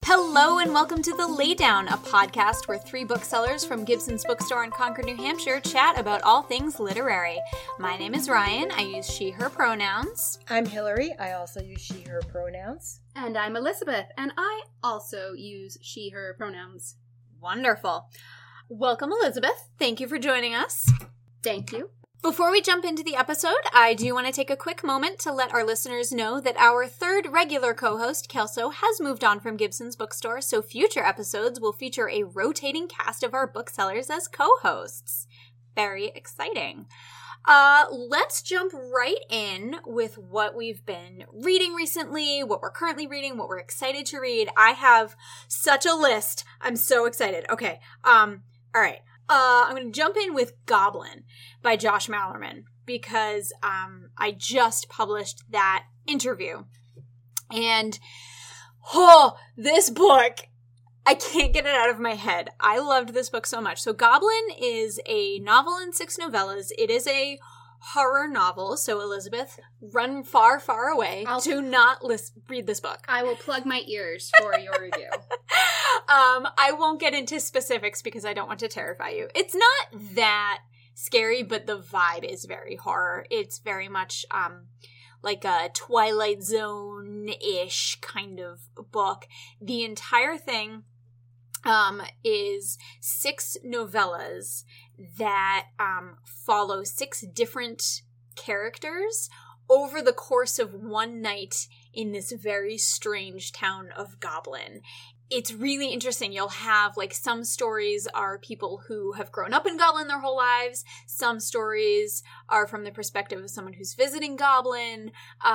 Hello and welcome to The Laydown, a podcast where three booksellers from Gibson's Bookstore in Concord, New Hampshire chat about all things literary. My name is Ryan. I use she, her pronouns. I'm Hillary. I also use she, her pronouns. And I'm Elizabeth, and I also use she, her pronouns. Wonderful. Welcome, Elizabeth. Thank you for joining us. Thank you. Before we jump into the episode, I do want to take a quick moment to let our listeners know that our third regular co-host, Kelso, has moved on from Gibson's Bookstore, so future episodes will feature a rotating cast of our booksellers as co-hosts. Very exciting. Let's jump right in with what we've been reading recently, what we're currently reading, what we're excited to read. I have such a list. I'm so excited. Okay. All right. I'm going to jump in with Goblin by Josh Malerman because I just published that interview. And, this book, I can't get it out of my head. I loved this book so much. So Goblin is a novel in 6 novellas. It is a horror novel. So Elizabeth, run far, far away. Do not read this book. I will plug my ears for your review. I won't get into specifics because I don't want to terrify you. It's not that scary, but the vibe is very horror. It's very much like a Twilight Zone-ish kind of book. The entire thing is 6 novellas that follow 6 different characters over the course of one night in this very strange town of Goblin. It's really interesting. You'll have, some stories are people who have grown up in Goblin their whole lives. Some stories are from the perspective of someone who's visiting Goblin.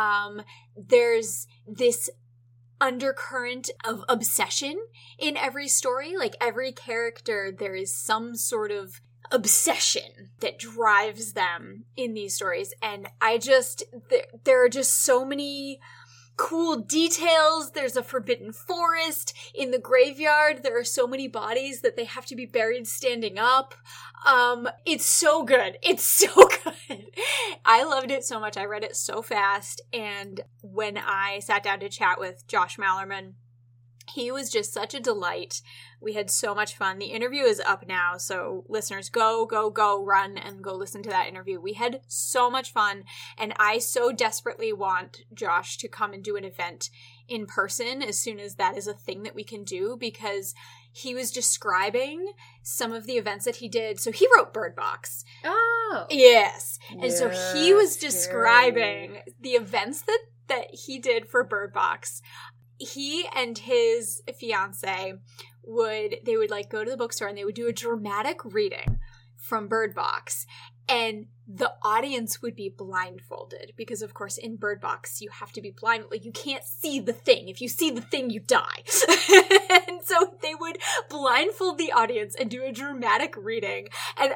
There's this undercurrent of obsession in every story. Every character, there is some sort of obsession that drives them in these stories. And there are just so many cool details. There's a forbidden forest. In the graveyard, there are so many bodies that they have to be buried standing up. It's so good. It's so good. I loved it so much. I read it so fast. And when I sat down to chat with Josh Malerman, he was just such a delight. We had so much fun. The interview is up now, so listeners, go, run and go listen to that interview. We had so much fun, and I so desperately want Josh to come and do an event in person as soon as that is a thing that we can do, because he was describing some of the events that he did. So he wrote Bird Box. Oh. Yes. And so he was describing the events that he did for Bird Box. He and his fiance would go to the bookstore and they would do a dramatic reading from Bird Box, and the audience would be blindfolded because, of course, in Bird Box you have to be blind. You can't see the thing. If you see the thing, you die. And so they would blindfold the audience and do a dramatic reading, and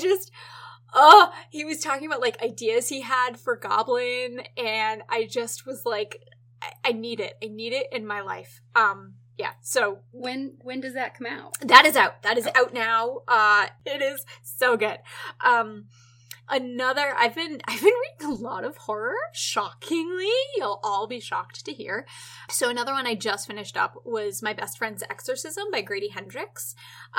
he was talking about ideas he had for Goblin, and I just was like, I need it. I need it in my life. Yeah. So when does that come out? That is out. That is out now. It is so good. I've been reading a lot of horror, shockingly. You'll all be shocked to hear. So another one I just finished up was My Best Friend's Exorcism by Grady Hendrix.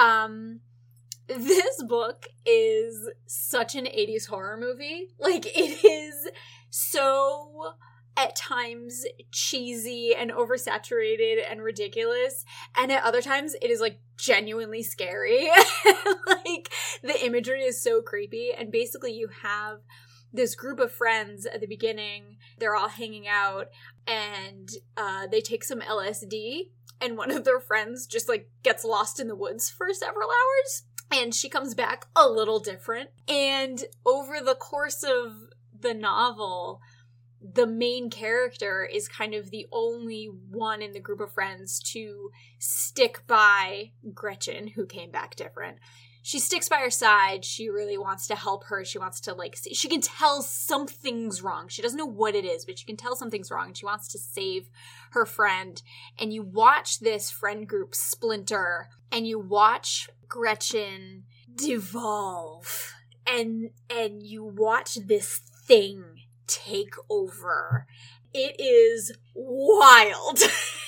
This book is such an 80s horror movie. It is so, at times, cheesy and oversaturated and ridiculous, and at other times it is genuinely scary. The imagery is so creepy, and basically you have this group of friends at the beginning. They're all hanging out, and they take some LSD, and one of their friends just gets lost in the woods for several hours, and she comes back a little different. And over the course of the novel, the main character is kind of the only one in the group of friends to stick by Gretchen, who came back different. She sticks by her side. She really wants to help her. She wants to she can tell something's wrong. She doesn't know what it is, but she can tell something's wrong, and she wants to save her friend. And you watch this friend group splinter, and you watch Gretchen devolve, and you watch this thing take over. It is wild.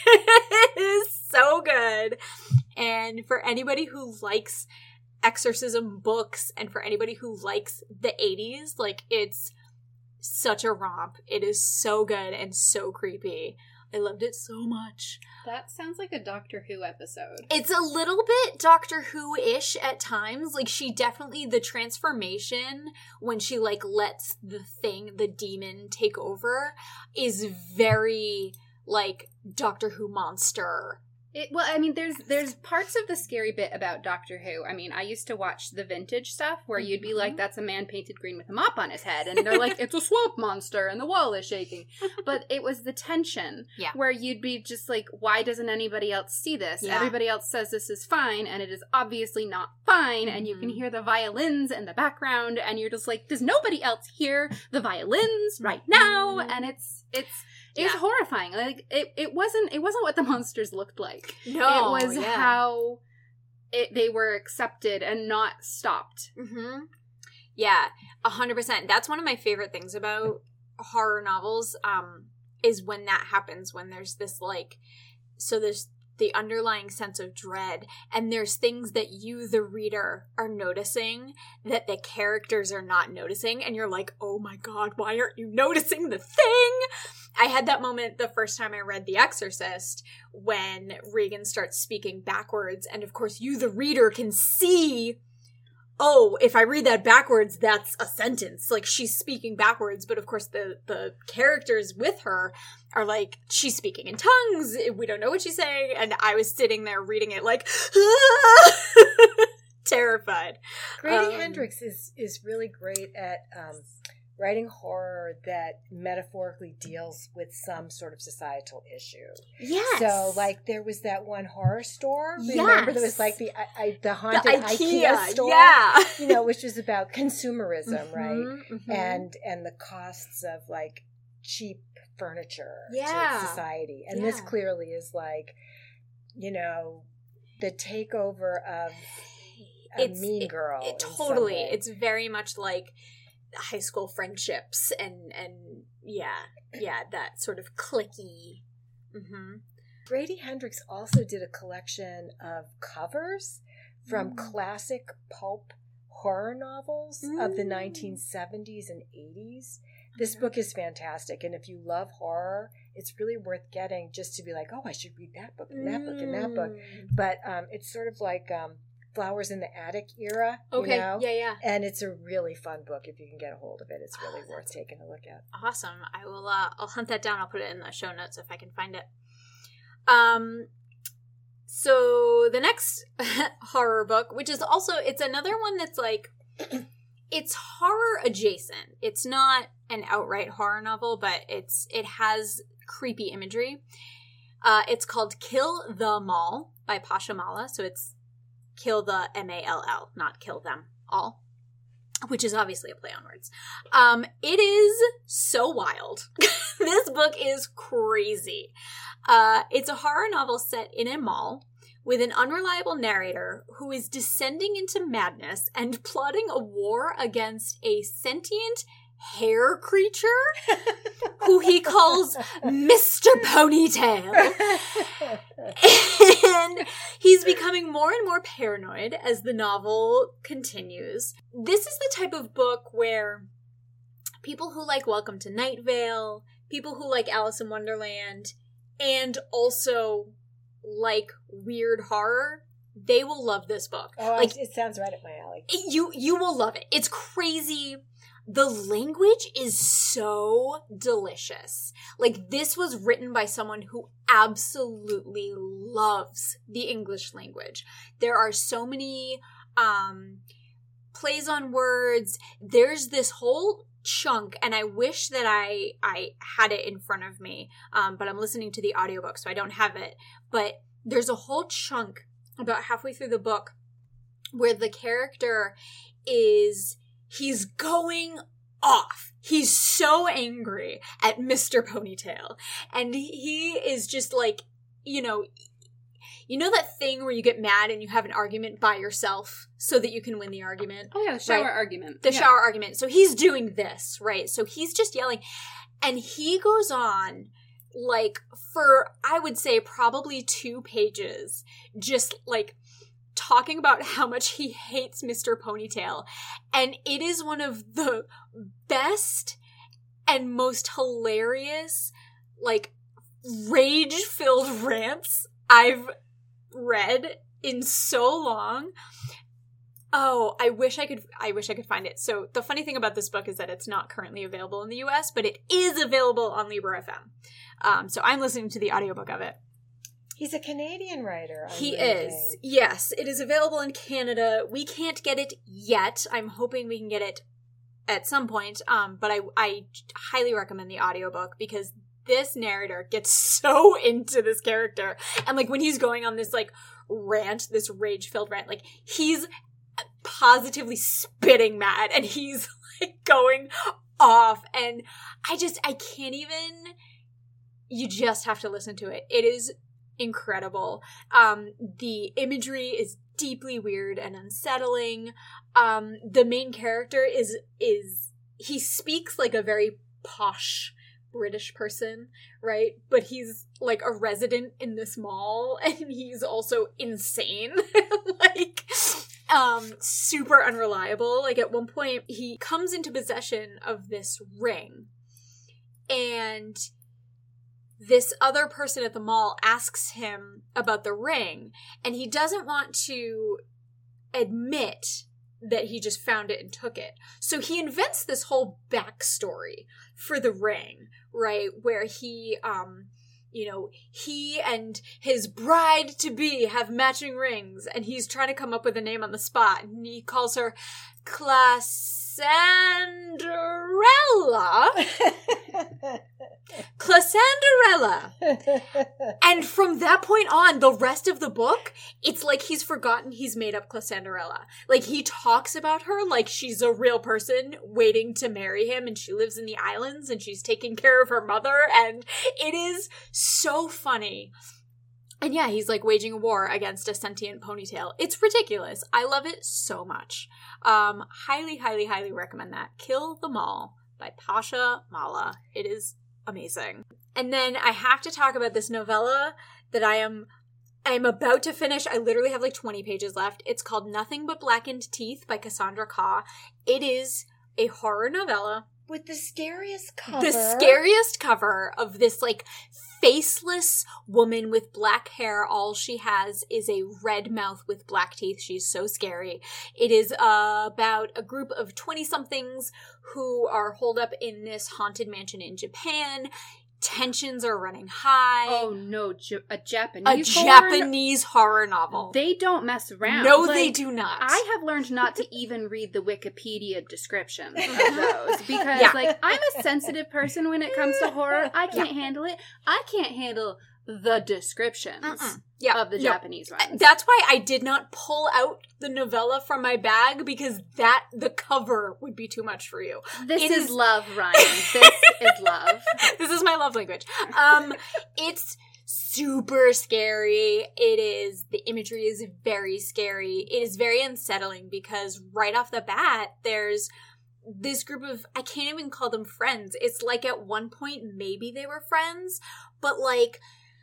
It is so good. And for anybody who likes exorcism books and for anybody who likes the 80s, like, it's such a romp. It is so good and so creepy. I loved it so much. That sounds like a Doctor Who episode. It's a little bit Doctor Who-ish at times. Like, she definitely, the transformation when she, like, lets the demon take over is very, like, Doctor Who monster. There's parts of the scary bit about Doctor Who. I mean, I used to watch the vintage stuff where you'd be like, that's a man painted green with a mop on his head. And they're like, it's a swamp monster and the wall is shaking. But it was the tension where you'd be just like, why doesn't anybody else see this? Yeah. Everybody else says this is fine and it is obviously not fine. And you can hear the violins in the background and you're just like, does nobody else hear the violins right now? And it's horrifying. Like, it wasn't what the monsters looked like. No, it was how they were accepted and not stopped. Mm-hmm. Yeah, 100%. That's one of my favorite things about horror novels, is when that happens, when there's this, like, so there's the underlying sense of dread, and there's things that you, the reader, are noticing that the characters are not noticing, and you're like, oh my god, why aren't you noticing the thing? I had that moment the first time I read The Exorcist, when Regan starts speaking backwards, and of course you, the reader, can see, oh, if I read that backwards, that's a sentence. Like, she's speaking backwards, but of course the characters with her are like, she's speaking in tongues, we don't know what she's saying, and I was sitting there reading it like, terrified. Grady Hendrix is really great at writing horror that metaphorically deals with some sort of societal issue. Yes. So, like, there was that one horror store. Remember, there was like the haunted IKEA store. Yeah. You know, which was about consumerism, right? Mm-hmm. And the costs of, like, cheap furniture Yeah. to society. And this clearly is like, you know, the takeover of a mean girl. It totally. It's very much like high school friendships and that sort of cliquey. Mm-hmm. Grady Hendrix also did a collection of covers from classic pulp horror novels of the 1970s and 80s. This book is fantastic, and if you love horror, it's really worth getting just to be like, oh, I should read that book and that book and that book. But it's sort of like Flowers in the Attic era, okay. You know? Yeah. And it's a really fun book if you can get a hold of it. It's really worth taking a look at. Awesome. I will. I'll hunt that down. I'll put it in the show notes if I can find it. So the next horror book, which is also, it's another one that's like, it's horror adjacent. It's not an outright horror novel, but it has creepy imagery. It's called Kill the Mall by Pasha Mala. So it's Kill the M-A-L-L, not Kill Them All, which is obviously a play on words. It is so wild. This book is crazy. It's a horror novel set in a mall with an unreliable narrator who is descending into madness and plotting a war against a sentient hair creature who he calls Mr. Ponytail. And he's becoming more and more paranoid as the novel continues. This is the type of book where people who like Welcome to Night Vale, people who like Alice in Wonderland, and also like weird horror, they will love this book. Oh, like, it sounds right up my alley. You will love it. It's crazy. The language is so delicious. Like, this was written by someone who absolutely loves the English language. There are so many plays on words. There's this whole chunk, and I wish that I had it in front of me, but I'm listening to the audiobook, so I don't have it. But there's a whole chunk about halfway through the book where the character he's going off. He's so angry at Mr. Ponytail. And he is just like, you know that thing where you get mad and you have an argument by yourself so that you can win the argument? Oh yeah, the shower argument. The shower argument. So he's doing this, right? So he's just yelling. And he goes on like, for, I would say, probably 2 pages, just, like, talking about how much he hates Mr. Ponytail. And it is one of the best and most hilarious, like, rage-filled rants I've read in so long. Oh, I wish I could find it. So the funny thing about this book is that it's not currently available in the US, but it is available on Libro FM. So I'm listening to the audiobook of it. He's a Canadian writer. He is. Yes, it is available in Canada. We can't get it yet. I'm hoping we can get it at some point. But I highly recommend the audiobook because this narrator gets so into this character. And like when he's going on this like rant, this rage-filled rant, like he's positively spitting mad and he's like going off. And I can't even, you just have to listen to it. It is incredible. The imagery is deeply weird and unsettling. The main character is he speaks like a very posh British person, right? But he's like a resident in this mall and he's also insane. Like super unreliable. Like at one point he comes into possession of this ring and this other person at the mall asks him about the ring, and he doesn't want to admit that he just found it and took it. So he invents this whole backstory for the ring, right? Where he, he and his bride-to-be have matching rings, and he's trying to come up with a name on the spot, and he calls her Classanderella. And from that point on, the rest of the book, it's like he's forgotten he's made up Classanderella. Like, he talks about her like she's a real person waiting to marry him, and she lives in the islands, and she's taking care of her mother, and it is so funny. And yeah, he's like waging a war against a sentient ponytail. It's ridiculous. I love it so much. Highly, highly, highly recommend that. Kill Them All by Pasha Mala. It is amazing. And then I have to talk about this novella that I am about to finish. I literally have like 20 pages left. It's called Nothing But Blackened Teeth by Cassandra Khaw. It is a horror novella. With the scariest cover. The scariest cover of this like faceless woman with black hair. All she has is a red mouth with black teeth. She's so scary. It is about a group of 20-somethings who are holed up in this haunted mansion in Japan. Tensions are running high. Oh no, a Japanese horror novel. They don't mess around. No, they do not. I have learned not to even read the Wikipedia descriptions of those because like I'm a sensitive person when it comes to horror. I can't handle it. I can't handle the descriptions of the Japanese ones. That's why I did not pull out the novella from my bag because the cover would be too much for you. This is love, Ryan. This is love. This is my love language. It's super scary. The imagery is very scary. It is very unsettling because right off the bat, there's this group of, I can't even call them friends. It's like at one point, maybe they were friends, but like,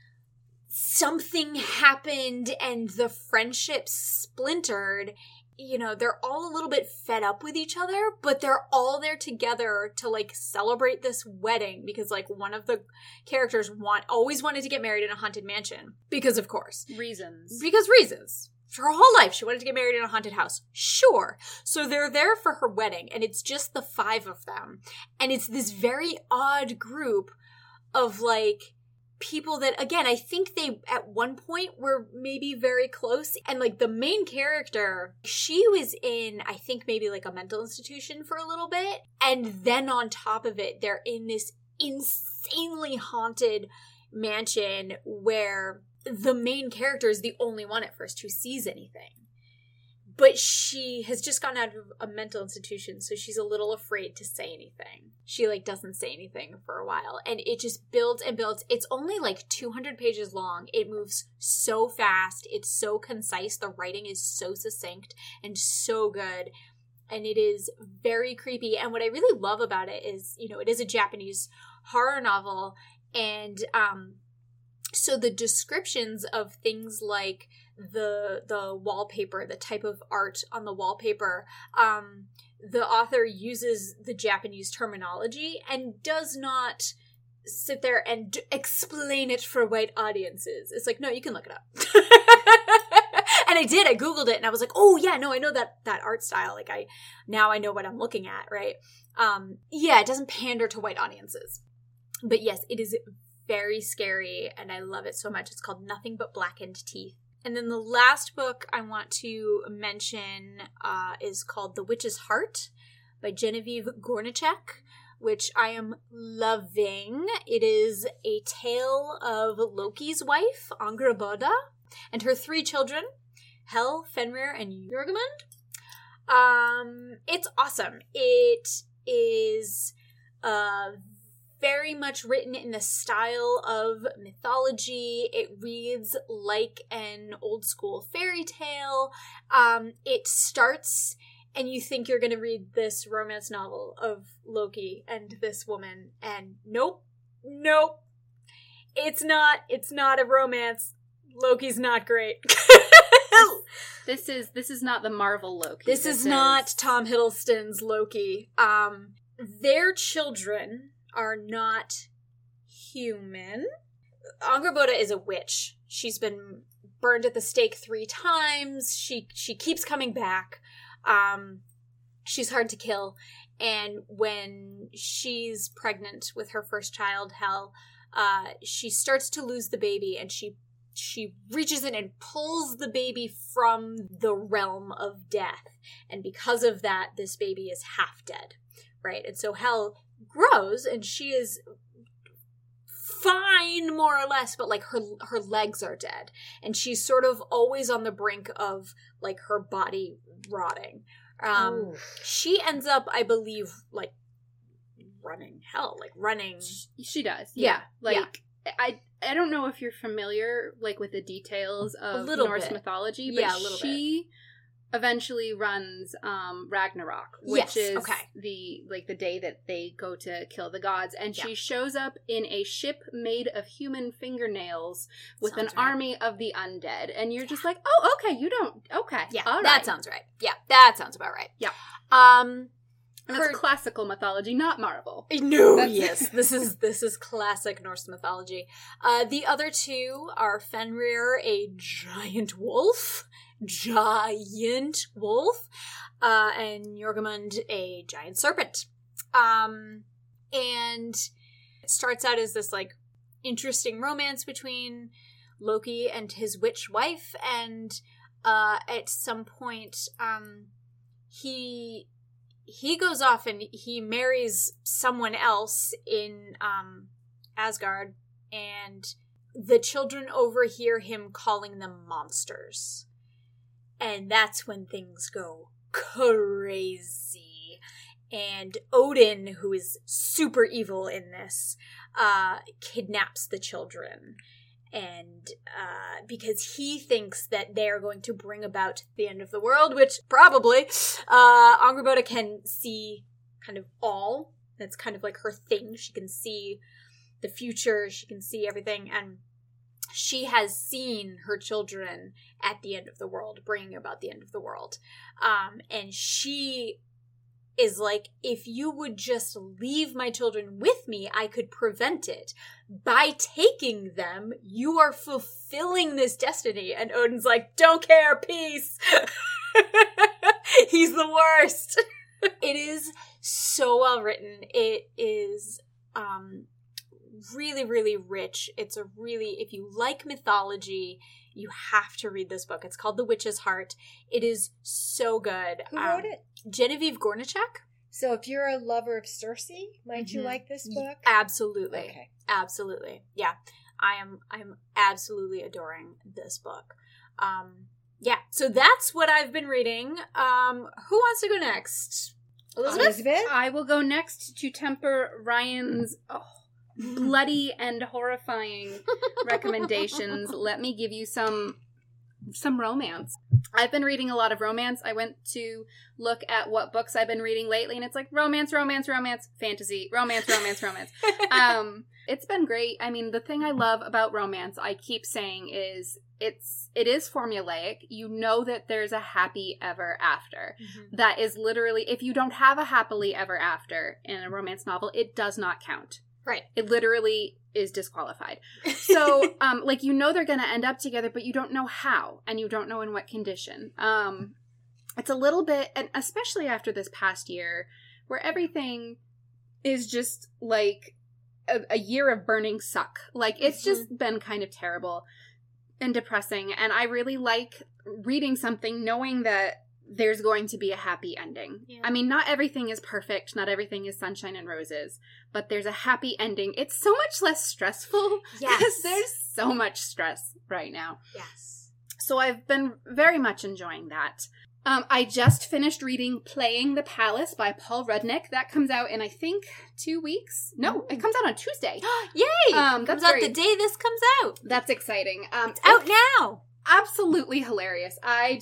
something happened and the friendship splintered. You know, they're all a little bit fed up with each other, but they're all there together to like celebrate this wedding because like one of the characters always wanted to get married in a haunted mansion because of course. Reasons. For her whole life, she wanted to get married in a haunted house. Sure. So they're there for her wedding and it's just the 5 of them. And it's this very odd group of like people that, again, I think they at one point were maybe very close. And like the main character, she was in, I think maybe like a mental institution for a little bit. And then on top of it, they're in this insanely haunted mansion where the main character is the only one at first who sees anything. But she has just gotten out of a mental institution, so she's a little afraid to say anything. She, like, doesn't say anything for a while. And it just builds and builds. It's only, like, 200 pages long. It moves so fast. It's so concise. The writing is so succinct and so good. And it is very creepy. And what I really love about it is, you know, it is a Japanese horror novel. And so the descriptions of things like the wallpaper, the type of art on the wallpaper, the author uses the Japanese terminology and does not sit there and explain it for white audiences. It's like, no, you can look it up. And I did. I Googled it and I was like, oh yeah, no, I know that art style. Like now I know what I'm looking at, right? Yeah, it doesn't pander to white audiences. But yes, it is very scary and I love it so much. It's called Nothing But Blackened Teeth. And then the last book I want to mention is called The Witch's Heart by Genevieve Gornichek, which I am loving. It is a tale of Loki's wife, Angrboda, and her 3 children, Hel, Fenrir, and Jormungand. It's awesome. It is very much written in the style of mythology. It reads like an old school fairy tale. It starts and you think you're going to read this romance novel of Loki and this woman, and nope. It's not a romance. Loki's not great. This is not the Marvel Loki. This is not Tom Hiddleston's Loki. Their children are not human. Angrboda is a witch. She's been burned at the stake 3 times. She keeps coming back. She's hard to kill. And when she's pregnant with her first child, Hel, she starts to lose the baby, and she reaches in and pulls the baby from the realm of death. And because of that, this baby is half dead, right? And so Hel grows, and she is fine, more or less, but like her legs are dead. And she's sort of always on the brink of like her body rotting. She ends up, I believe, like running. She does. Yeah. I don't know if you're familiar like with the details of Norse mythology, but she eventually runs Ragnarok, which is the day that they go to kill the gods, and she shows up in a ship made of human fingernails with an army of the undead, and you're just like, oh, okay, all that sounds right. Yeah, that sounds about right. Yeah. And that's classical mythology, not Marvel. No, yes, this is classic Norse mythology. The other 2 are Fenrir, a giant wolf, and Jormungand, a giant serpent. And it starts out as this like interesting romance between Loki and his witch wife, and at some point, he goes off and he marries someone else in Asgard, and the children overhear him calling them monsters. And that's when things go crazy. And Odin, who is super evil in this, kidnaps the children. And because he thinks that they are going to bring about the end of the world, which probably Angrboda can see kind of all. That's kind of like her thing. She can see the future. She can see everything. And she has seen her children at the end of the world, bringing about the end of the world. And she is like, if you would just leave my children with me, I could prevent it. By taking them, you are fulfilling this destiny. And Odin's like, don't care, peace. He's the worst. It is so well written. It is really, really rich. It's a really, if you like mythology, you have to read this book. It's called The Witch's Heart. It is so good. Who wrote it? Genevieve Gornichek. So if you're a lover of Circe, might you like this book? Absolutely. Okay. Absolutely. Yeah. I'm absolutely adoring this book. Yeah. So that's what I've been reading. Who wants to go next? Elizabeth? I will go next to temper Ryan's bloody and horrifying recommendations. Let me give you some some romance. I've been reading a lot of romance. I went to look at what books I've been reading lately, and it's like romance, fantasy, romance. It's been great. I mean, the thing I love about romance, I keep saying, is it is formulaic. You know that there's a happy ever after. Mm-hmm. That is literally, if you don't have a happily ever after in a romance novel, it does not count. Right. It literally is disqualified. So, like, you know they're going to end up together, but you don't know how, and you don't know in what condition. It's a little bit, and especially after this past year, where everything is just, like, a year of burning suck. Like, it's just been kind of terrible and depressing, and I really like reading something knowing that there's going to be a happy ending. Yeah. I mean, not everything is perfect, not everything is sunshine and roses, but there's a happy ending. It's so much less stressful. Yes. Because there's so much stress right now. Yes. So I've been very much enjoying that. I just finished reading Playing the Palace by Paul Rudnick. That comes out in, I think, 2 weeks. No, it comes out on Tuesday. Yay! Comes out the day this comes out. That's exciting. It's out now. Absolutely hilarious. I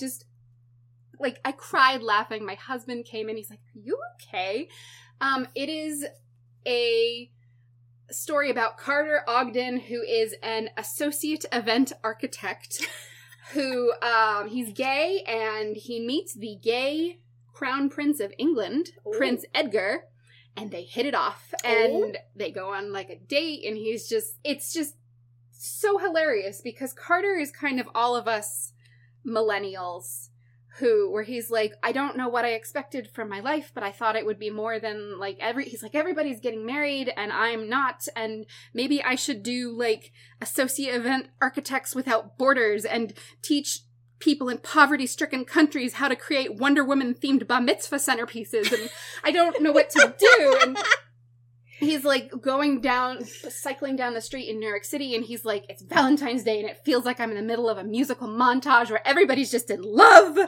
cried laughing. My husband came in. He's like, "Are you okay?" It is a story about Carter Ogden, who is an associate event architect who, he's gay, and he meets the gay Crown Prince of England, Prince Edgar, and they hit it off, and they go on, like, a date, and it's just so hilarious, because Carter is kind of all of us millennials where he's like, I don't know what I expected from my life, but I thought it would be more than, like, he's like, everybody's getting married, and I'm not, and maybe I should do, like, associate event architects without borders, and teach people in poverty-stricken countries how to create Wonder Woman-themed bar mitzvah centerpieces, and I don't know what to do, and he's, like, cycling down the street in New York City, and he's like, it's Valentine's Day, and it feels like I'm in the middle of a musical montage where everybody's just in love.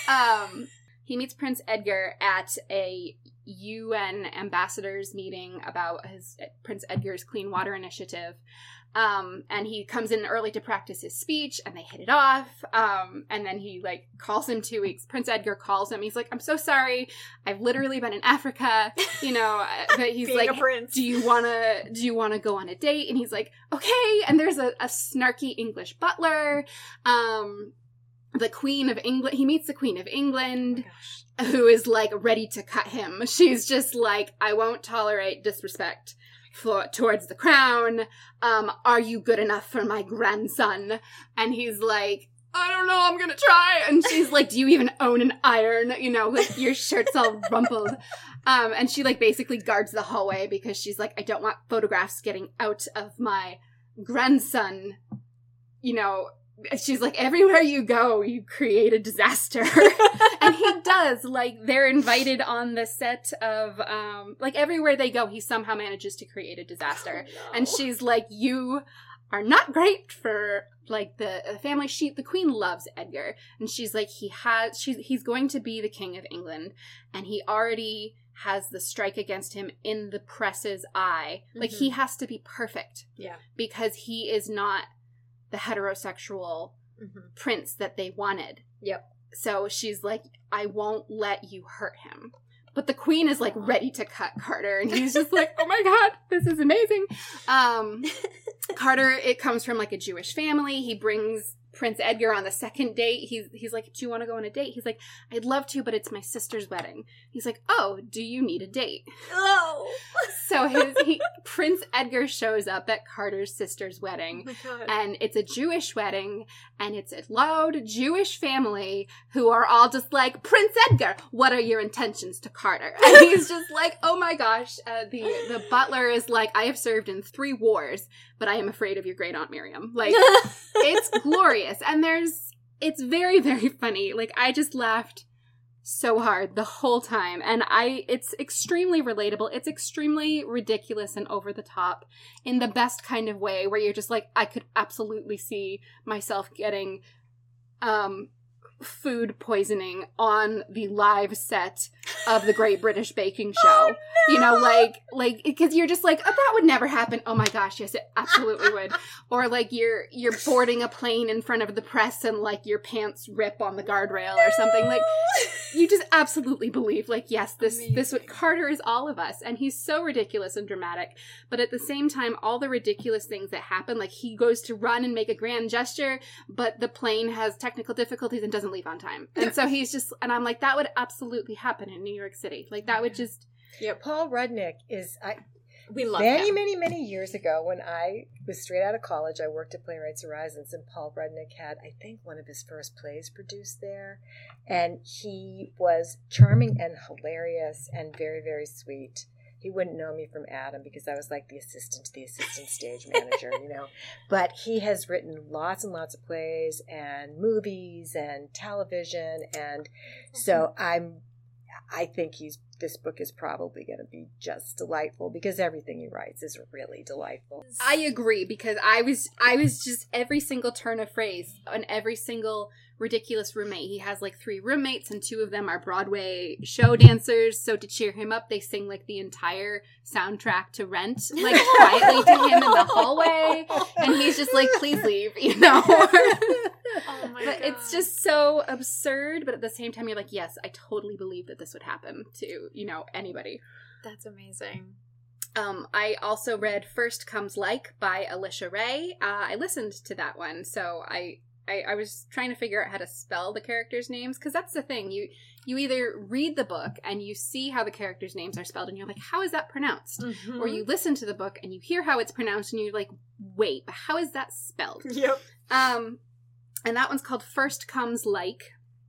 He meets Prince Edgar at a UN ambassadors meeting about Prince Edgar's Clean Water Initiative. And he comes in early to practice his speech, and they hit it off. And then he, like, calls him 2 weeks. Prince Edgar calls him. He's like, I'm so sorry. I've literally been in Africa, but he's like, do you want to go on a date? And he's like, okay. And there's a snarky English butler. The Queen of England, he meets the Queen of England, who is, like, ready to cut him. She's just like, I won't tolerate disrespect towards the crown. Are you good enough for my grandson? And he's like, I don't know, I'm gonna try. And she's like, do you even own an iron? Like, your shirt's all rumpled. And she, like, basically guards the hallway because she's like, I don't want photographs getting out of my grandson. She's like, everywhere you go, you create a disaster. And he does. Like, they're invited on the set of, everywhere they go, he somehow manages to create a disaster. Oh, no. And she's like, you are not great for, like, the family. The Queen loves Edgar. And she's like, he's going to be the King of England. And he already has the strike against him in the press's eye. Mm-hmm. Like, he has to be perfect. Yeah. Because he is not the heterosexual prince that they wanted. Yep. So she's like, I won't let you hurt him. But the Queen is, like, ready to cut Carter, and he's just like, oh my god, this is amazing. Carter, it comes from, like, a Jewish family. He brings Prince Edgar on the second date. He's like, do you want to go on a date? He's like, I'd love to, but it's my sister's wedding. He's like, oh, do you need a date? Oh. So Prince Edgar shows up at Carter's sister's wedding. Oh my God. And it's a Jewish wedding, and it's a loud Jewish family who are all just like, Prince Edgar, what are your intentions to Carter? And he's just like, oh my gosh. The butler is like, I have served in 3 wars, but I am afraid of your great aunt Miriam. Like, it's glorious. And it's very, very funny. Like, I just laughed so hard the whole time. And it's extremely relatable. It's extremely ridiculous and over the top in the best kind of way, where you're just like, I could absolutely see myself getting, food poisoning on the live set of the Great British Baking Show. No! You know, like because you're just like, oh, that would never happen. Oh my gosh, yes, it absolutely would. Or like you're boarding a plane in front of the press and like your pants rip on the guardrail or something. Like you just absolutely believe, like, yes, this would, Carter is all of us, and he's so ridiculous and dramatic. But at the same time, all the ridiculous things that happen, like he goes to run and make a grand gesture, but the plane has technical difficulties and doesn't leave on time. And so he's just, and I'm like, that would absolutely happen in New York City. Like that would just. Yeah, Paul Rudnick is, we love many, him. many years ago when I was straight out of college, I worked at Playwrights Horizons, and Paul Rudnick had, I think, one of his first plays produced there. And he was charming and hilarious and very, very sweet. He wouldn't know me from Adam because I was like the assistant stage manager, you know. But he has written lots and lots of plays and movies and television. And so I think this book is probably going to be just delightful because everything he writes is really delightful. I agree, because I was just every single turn of phrase on every single ridiculous roommate. He has like 3 roommates and 2 of them are Broadway show dancers. So to cheer him up, they sing like the entire soundtrack to Rent, like quietly to him in the hallway. And he's just like, please leave, you know? Oh my But God. it's just so absurd. But at the same time, you're like, yes, I totally believe that this would happen to, you know, anybody. That's amazing. I also read First Comes Like by Alicia Ray. I listened to that one. So I was trying to figure out how to spell the characters' names, because that's the thing. You either read the book and you see how the characters' names are spelled and you're like, how is that pronounced? Mm-hmm. Or you listen to the book and you hear how it's pronounced and you're like, wait, but how is that spelled? Yep. And that one's called First Comes Like.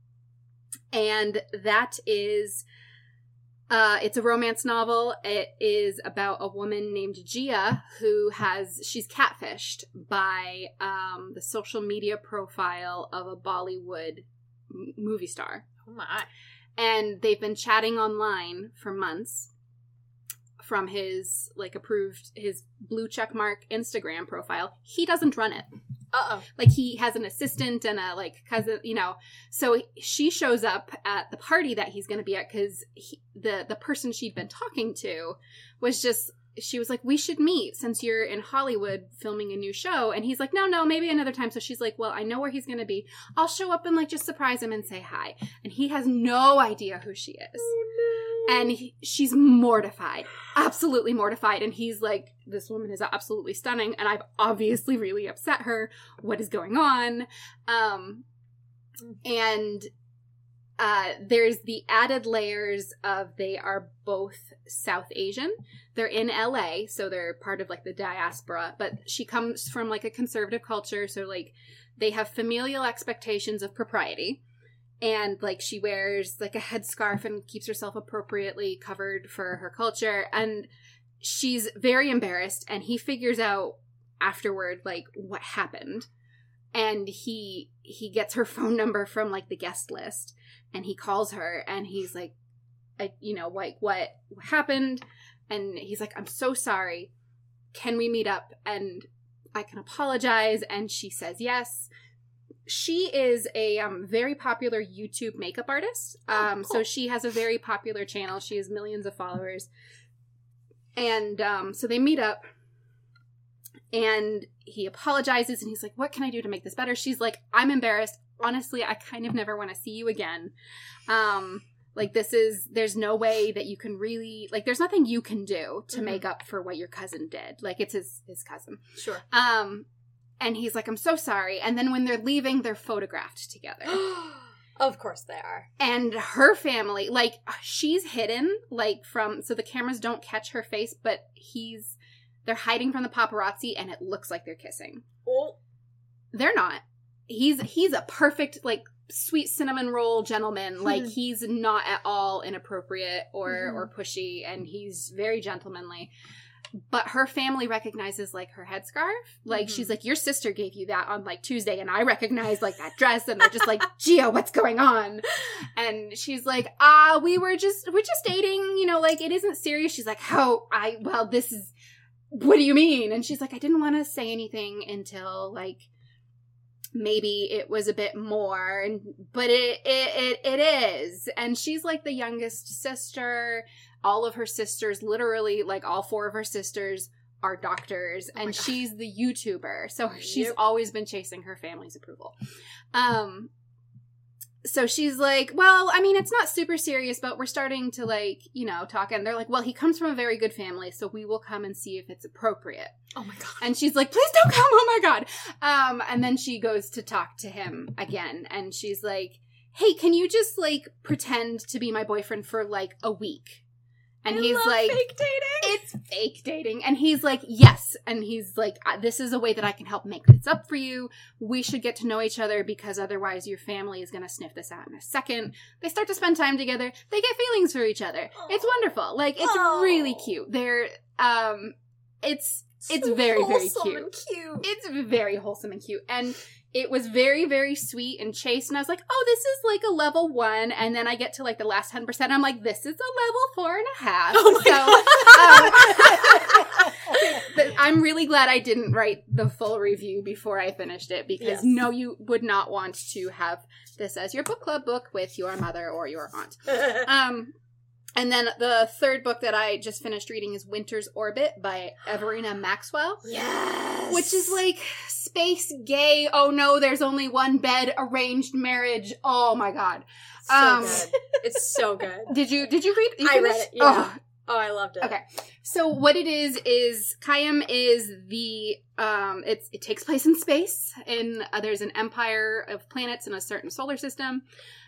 And that is, it's a romance novel. It is about a woman named Gia who she's catfished by the social media profile of a Bollywood movie star. Oh my. And they've been chatting online for months from his his blue check mark Instagram profile. He doesn't run it. Uh-oh. Like, he has an assistant and a, like, cousin, you know. So she shows up at the party that he's going to be at because the person she'd been talking to was just, she was like, we should meet since you're in Hollywood filming a new show. And he's like, no, maybe another time. So she's like, well, I know where he's going to be. I'll show up and, like, just surprise him and say hi. And he has no idea who she is. Oh, no. And she's mortified, absolutely mortified. And he's like, this woman is absolutely stunning. And I've obviously really upset her. What is going on? And there's the added layers of they are both South Asian. They're in LA, so they're part of like the diaspora. But she comes from like a conservative culture. So like they have familial expectations of propriety. And, like, she wears, like, a headscarf and keeps herself appropriately covered for her culture. And she's very embarrassed. And he figures out afterward, like, what happened. And he gets her phone number from, like, the guest list. And he calls her. And he's like, you know, like, what happened? And he's like, I'm so sorry. Can we meet up? And I can apologize. And she says yes. She is a very popular YouTube makeup artist. Cool. So she has a very popular channel. She has millions of followers. And so they meet up. And he apologizes. And he's like, what can I do to make this better? She's like, I'm embarrassed. Honestly, I kind of never want to see you again. Like, there's no way that you can really, like, there's nothing you can do to make up for what your cousin did. Like, it's his cousin. Sure. And he's like, I'm so sorry. And then when they're leaving, they're photographed together. Of course they are. And her family, like, she's hidden, like, so the cameras don't catch her face, but they're hiding from the paparazzi, and it looks like they're kissing. Oh. They're not. He's a perfect, like, sweet cinnamon roll gentleman. Like, he's not at all inappropriate or pushy, and he's very gentlemanly. But her family recognizes, like, her headscarf. Like, she's like, your sister gave you that on, like, Tuesday, and I recognize, like, that dress. And they're just like, Gia, what's going on? And she's like, we're just dating, you know, like, it isn't serious. She's like, this is, what do you mean? And she's like, I didn't want to say anything until, like, maybe it was a bit more, but it is. And she's like the youngest sister. All of her sisters, literally, like all 4 of her sisters, are doctors, and she's the YouTuber. So she's always been chasing her family's approval. So she's like, well, I mean, it's not super serious, but we're starting to, like, you know, talk. And they're like, well, he comes from a very good family, so we will come and see if it's appropriate. Oh my God. And she's like, please don't come. Oh my God. And then she goes to talk to him again. And she's like, hey, can you just, like, pretend to be my boyfriend for, like, a week? And he's like, fake dating. It's fake dating. And he's like, yes. And he's like, this is a way that I can help make this up for you. We should get to know each other because otherwise your family is going to sniff this out in a second. They start to spend time together. They get feelings for each other. Aww. It's wonderful. Like, it's really cute. They're, it's so very, very cute. And cute. It's very wholesome and cute. And it was very, very sweet and chaste. And I was like, oh, this is like a level 1. And then I get to like the last 10%. I'm like, this is a level 4.5. Oh my God. I'm really glad I didn't write the full review before I finished it, because no, you would not want to have this as your book club book with your mother or your aunt. And then the third book that I just finished reading is Winter's Orbit by Everina Maxwell. Yes! Which is like space gay, oh no, there's only one bed, arranged marriage. Oh my God. So good. It's so good. Did you read? I read it, yeah. Oh, I loved it. Okay. So what it is Kayam is the, it takes place in space, and there's an empire of planets in a certain solar system.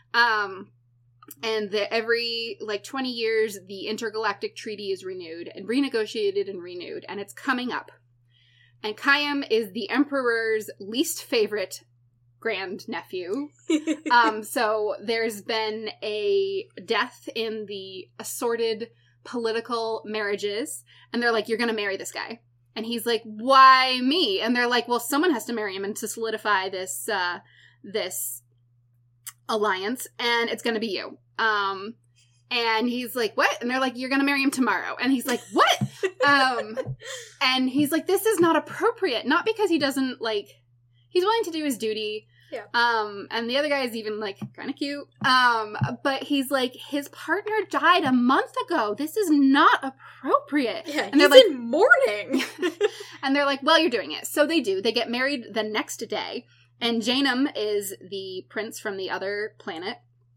And every, like, 20 years, the intergalactic treaty is renewed and renegotiated and renewed, and it's coming up. And Kayam is the Emperor's least favorite grandnephew. So there's been a death in the assorted political marriages, and they're like, you're gonna marry this guy. And he's like, why me? And they're like, well, someone has to marry him and to solidify this, this alliance, and it's gonna be you. And he's like, what? And they're like, you're gonna marry him tomorrow. And he's like, what? And he's like, this is not appropriate. Not because he doesn't, like, he's willing to do his duty. Yeah. And the other guy is even, like, kind of cute. But he's like, his partner died a month ago. This is not appropriate. Yeah, and he's they're like, in mourning. And they're like, well, you're doing it. So they do. They get married the next day. And Janum is the prince from the other planet.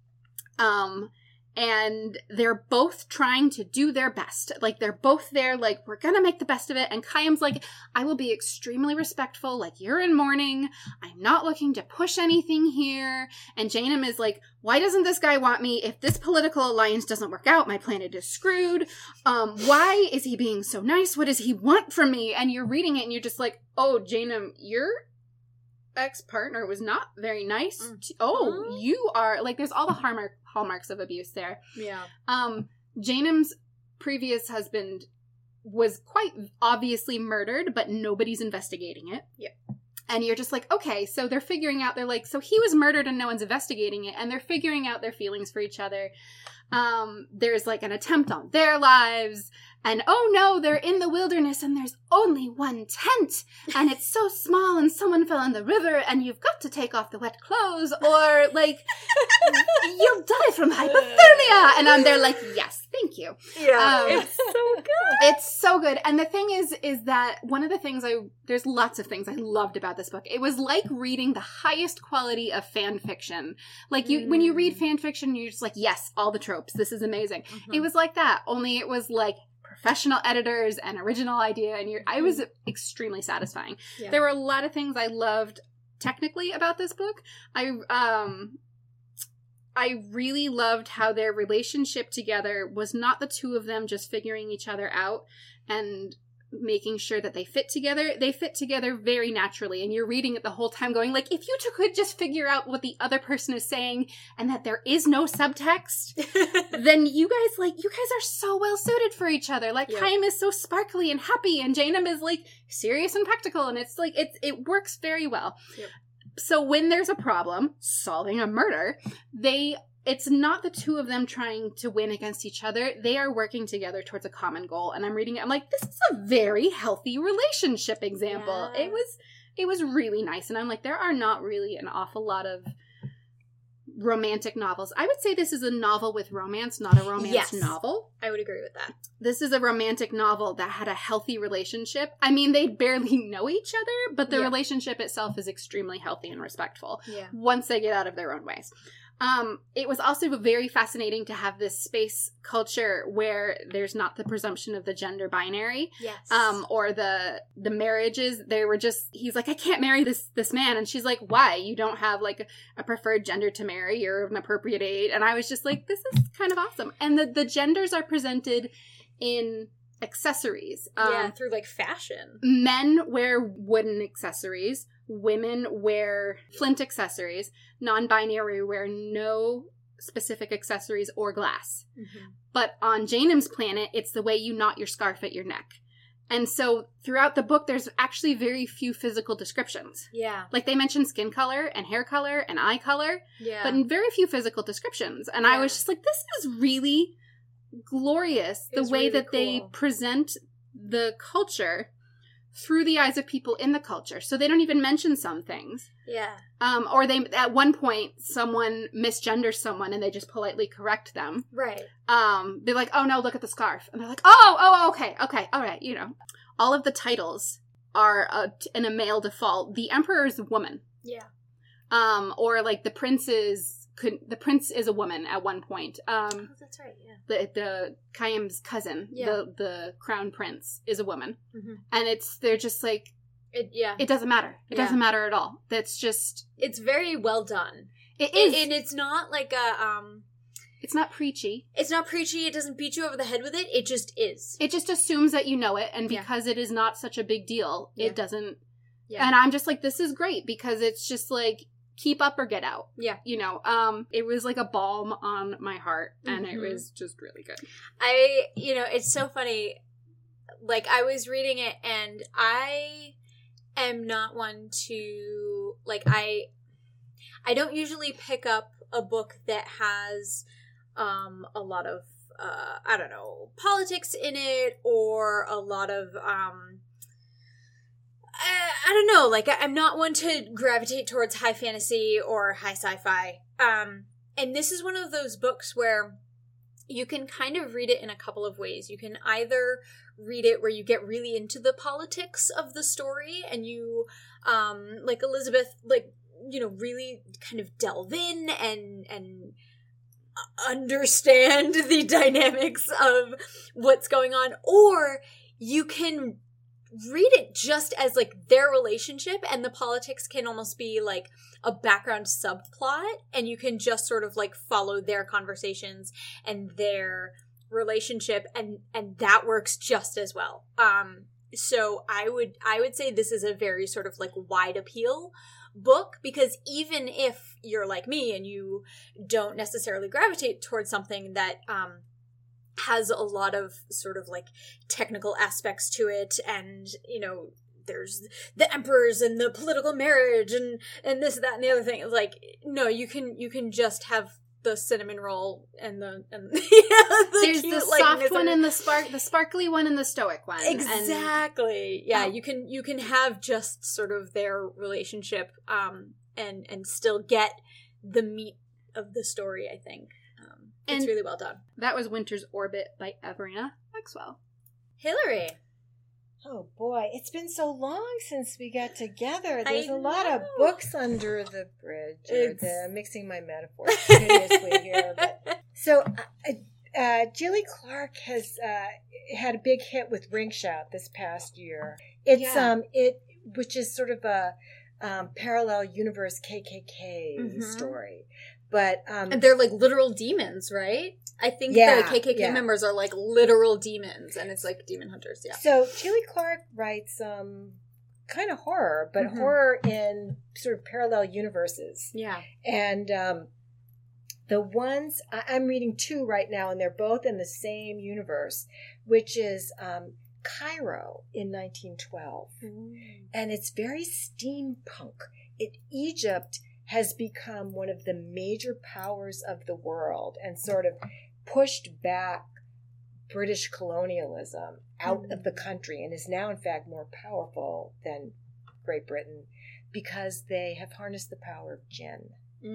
And they're both trying to do their best. Like, they're both there, like, we're gonna make the best of it. And Kayam's like, I will be extremely respectful. Like, you're in mourning. I'm not looking to push anything here. And Janum is like, why doesn't this guy want me? If this political alliance doesn't work out, my planet is screwed. Why is he being so nice? What does he want from me? And you're reading it and you're just like, oh, Janum, your ex-partner was not very nice. You are, like, there's all the hallmarks of abuse there. Yeah. Janum's previous husband was quite obviously murdered, but nobody's investigating it. Yep. And you're just like, okay, so they're figuring out, they're like, so he was murdered and no one's investigating it, and they're figuring out their feelings for each other. There's like an attempt on their lives, and oh no, they're in the wilderness and there's only one tent, and it's so small and someone fell in the river and you've got to take off the wet clothes or like you'll die from hypothermia. And I'm there like, yes, thank you. Yeah, it's so good. It's so good. And the thing is that one of the things there's lots of things I loved about this book. It was like reading the highest quality of fan fiction. Like when you read fan fiction, you're just like, yes, all the tropes. This is amazing. Mm-hmm. It was like that, only it was like professional editors and original idea, and I was extremely satisfying. Yeah. There were a lot of things I loved technically about this book. I really loved how their relationship together was not the two of them just figuring each other out and making sure that they fit together. They fit together very naturally, and you're reading it the whole time going like, if you two could just figure out what the other person is saying and that there is no subtext, then you guys are so well suited for each other. Like, Kayam is so sparkly and happy, and Janum is like serious and practical, and it's like it works very well. Yep. So when there's a problem, solving a murder, it's not the two of them trying to win against each other. They are working together towards a common goal. And I'm reading it. I'm like, this is a very healthy relationship example. Yeah. It was It was really nice. And I'm like, there are not really an awful lot of romantic novels. I would say this is a novel with romance, not a romance novel. I would agree with that. This is a romantic novel that had a healthy relationship. I mean, they barely know each other, but the relationship itself is extremely healthy and respectful once they get out of their own ways. It was also very fascinating to have this space culture where there's not the presumption of the gender binary. Yes. Or the marriages. They were just, he's like, I can't marry this man. And she's like, why? You don't have like a preferred gender to marry. You're of an appropriate age. And I was just like, this is kind of awesome. And the genders are presented in accessories. Through like fashion. Men wear wooden accessories. Women wear flint accessories. Non-binary wear no specific accessories or glass. Mm-hmm. But on Janum's planet, it's the way you knot your scarf at your neck. And so throughout the book, there's actually very few physical descriptions. Yeah. Like they mention skin color and hair color and eye color. Yeah. But very few physical descriptions. And I was just like, this is really glorious. The way really that they present the culture through the eyes of people in the culture. So they don't even mention some things. Yeah. Or they, at one point, someone misgenders someone and they just politely correct them. Right. They're like, oh no, look at the scarf. And they're like, oh, okay, all right, you know. All of the titles are in a male default. The emperor is a woman. Yeah. Or like the prince is a woman at one point. That's right, yeah. The Khayyam's cousin, the crown prince, is a woman. Mm-hmm. And they're just like, it doesn't matter. It doesn't matter at all. That's just... It's very well done. It is. And it's not like a... It's not preachy. It's not preachy. It doesn't beat you over the head with it. It just is. It just assumes that you know it. And because it is not such a big deal, it doesn't... Yeah. And I'm just like, this is great. Because it's just like... Keep up or get out. Yeah. You know, it was like a balm on my heart, and it was just really good. It's so funny. Like, I was reading it, and I am not one to, like, I don't usually pick up a book that has a lot of, I don't know, politics in it, or a lot of, I don't know, like, I'm not one to gravitate towards high fantasy or high sci-fi. And this is one of those books where you can kind of read it in a couple of ways. You can either read it where you get really into the politics of the story and you, like Elizabeth, like, you know, really kind of delve in and understand the dynamics of what's going on. Or you can read it just as like their relationship, and the politics can almost be like a background subplot, and you can just sort of like follow their conversations and their relationship, and that works just as well. So I would say this is a very sort of like wide appeal book, because even if you're like me and you don't necessarily gravitate towards something that has a lot of sort of like technical aspects to it, and you know, there's the emperors and the political marriage and this, that, and the other thing. Like, no, you can just have the cinnamon roll and the there's cute, the soft one and the sparkly one and the stoic one. Exactly. You can have just sort of their relationship and still get the meat of the story, I think. It's really well done. That was Winter's Orbit by Everina Maxwell. Hillary. Oh boy, it's been so long since we got together. There's a lot of books under the bridge. I'm mixing my metaphors seriously here. But. So, Jilly Clark has had a big hit with Ring Shout this past year. It's which is sort of a parallel universe KKK story. But and they're like literal demons, right? I think the KKK members are like literal demons, and it's like demon hunters. Yeah. So Jilly Clark writes kind of horror, but horror in sort of parallel universes. Yeah. And the ones I'm reading 2 right now, and they're both in the same universe, which is Cairo in 1912, and it's very steampunk. Egypt has become one of the major powers of the world and sort of pushed back British colonialism out of the country, and is now, in fact, more powerful than Great Britain because they have harnessed the power of gin.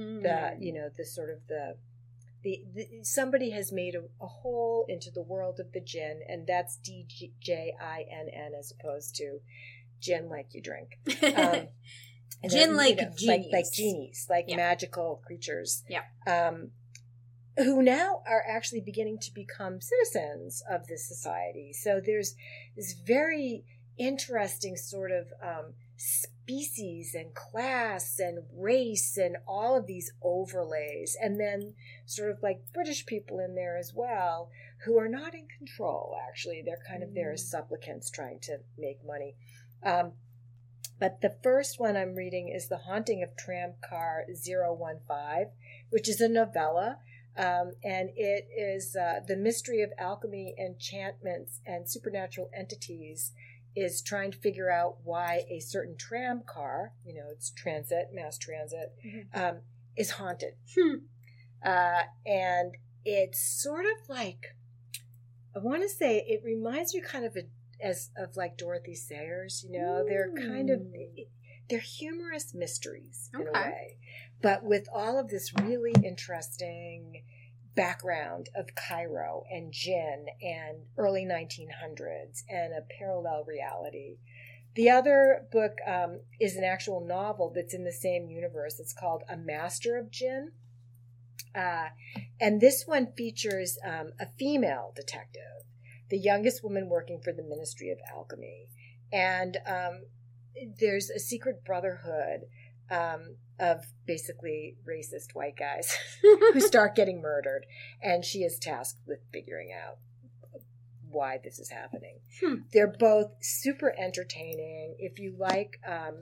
Somebody has made a hole into the world of the gin, and that's DJINN as opposed to gin like you drink. Gin like genies. Like genies, like Yeah. magical creatures. Yeah. Who now are actually beginning to become citizens of this society. So there's this very interesting sort of species and class and race and all of these overlays. And then sort of like British people in there as well, who are not in control, actually. They're kind of there as supplicants trying to make money. But the first one I'm reading is The Haunting of Tramcar 015, which is a novella. And it is the mystery of alchemy, enchantments, and supernatural entities is trying to figure out why a certain tram car, it's transit, mass transit, is haunted. And it's sort of like, I want to say, it reminds you kind of of like Dorothy Sayers, they're kind of, they're humorous mysteries in a way, but with all of this really interesting background of Cairo and gin and early 1900s and a parallel reality. The other book is an actual novel that's in the same universe. It's called A Master of Gin. And this one features a female detective, the youngest woman working for the Ministry of Alchemy. And there's a secret brotherhood of basically racist white guys who start getting murdered. And she is tasked with figuring out why this is happening. They're both super entertaining. If you like,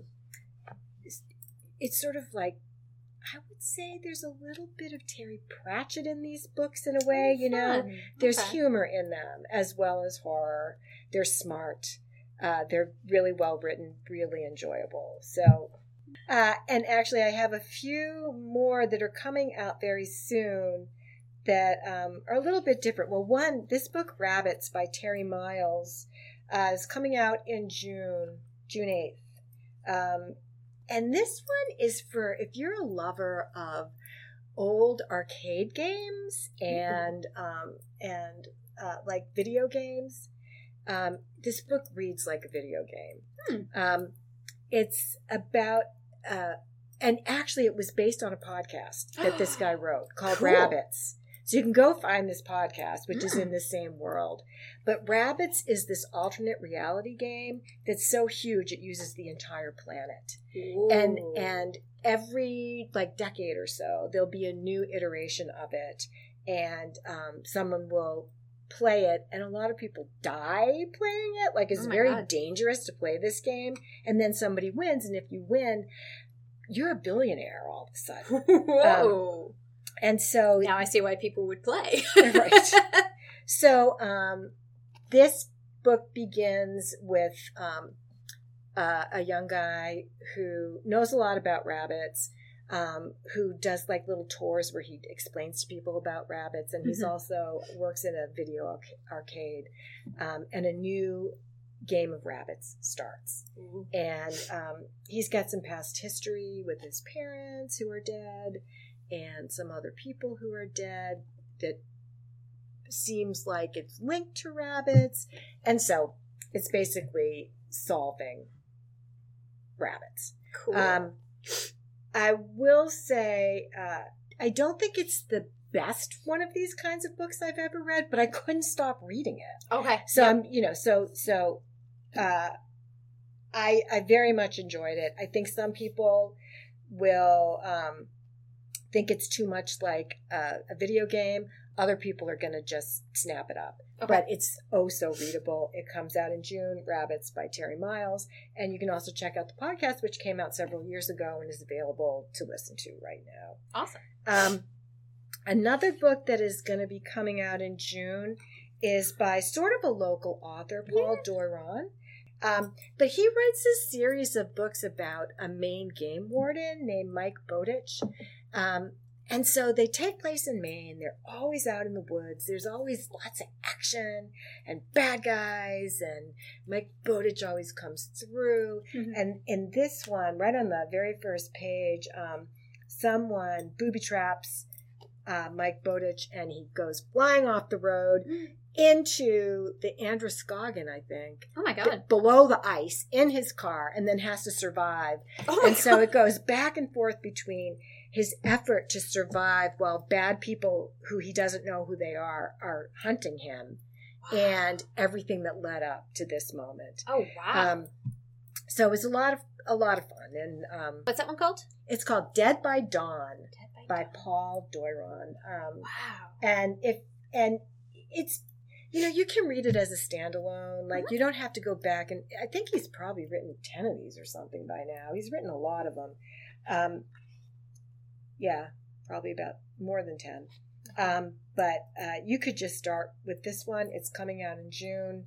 it's sort of like, I would say there's a little bit of Terry Pratchett in these books in a way, There's humor in them as well as horror. They're smart. They're really well written, really enjoyable. So, and actually I have a few more that are coming out very soon that are a little bit different. Well, this book, Rabbits by Terry Miles, is coming out in June 8th. And this one is for if you're a lover of old arcade games and like video games. This book reads like a video game. It's about and actually it was based on a podcast that this guy wrote called Rabbits. So you can go find this podcast, which is in the same world. But Rabbits is this alternate reality game that's so huge it uses the entire planet. Ooh. And every decade or so, there'll be a new iteration of it, and someone will play it, and a lot of people die playing it. It's very dangerous to play this game, and then somebody wins, and if you win, you're a billionaire all of a sudden. Whoa. And so now I see why people would play. Right. So this book begins with a young guy who knows a lot about rabbits, who does little tours where he explains to people about rabbits, and he's also works in a video arcade, and a new game of rabbits starts. And he's got some past history with his parents who are dead and some other people who are dead that seems like it's linked to rabbits. And so it's basically solving rabbits. Cool. I will say, I don't think it's the best one of these kinds of books I've ever read, but I couldn't stop reading it. Okay. So I very much enjoyed it. I think some people will think it's too much like a video game. Other people are going to just snap it up. Okay. But it's so readable. It comes out in June, Rabbits by Terry Miles. And you can also check out the podcast, which came out several years ago and is available to listen to right now. Awesome. Another book that is going to be coming out in June is by sort of a local author, Paul Doiron. But he writes a series of books about a Maine game warden named Mike Bowditch. And so they take place in Maine. They're always out in the woods. There's always lots of action and bad guys, and Mike Bowditch always comes through. Mhm. And in this one, right on the very first page, someone booby traps Mike Bowditch, and he goes flying off the road into the Androscoggin, I think. Oh my God. Below the ice in his car, and then has to survive. Oh my And so it goes back and forth between his effort to survive while bad people who he doesn't know who they are hunting him, and everything that led up to this moment. Oh wow. So it's a lot of fun, and What's that one called? it's called Dead by Dawn Dead by Dawn. Paul Doiron. Wow. And it's, you can read it as a standalone. Like, you don't have to go back, and I think he's probably written 10 of these or something by now. He's written a lot of them. Yeah, probably about more than 10. But you could just start with this one. It's coming out in June.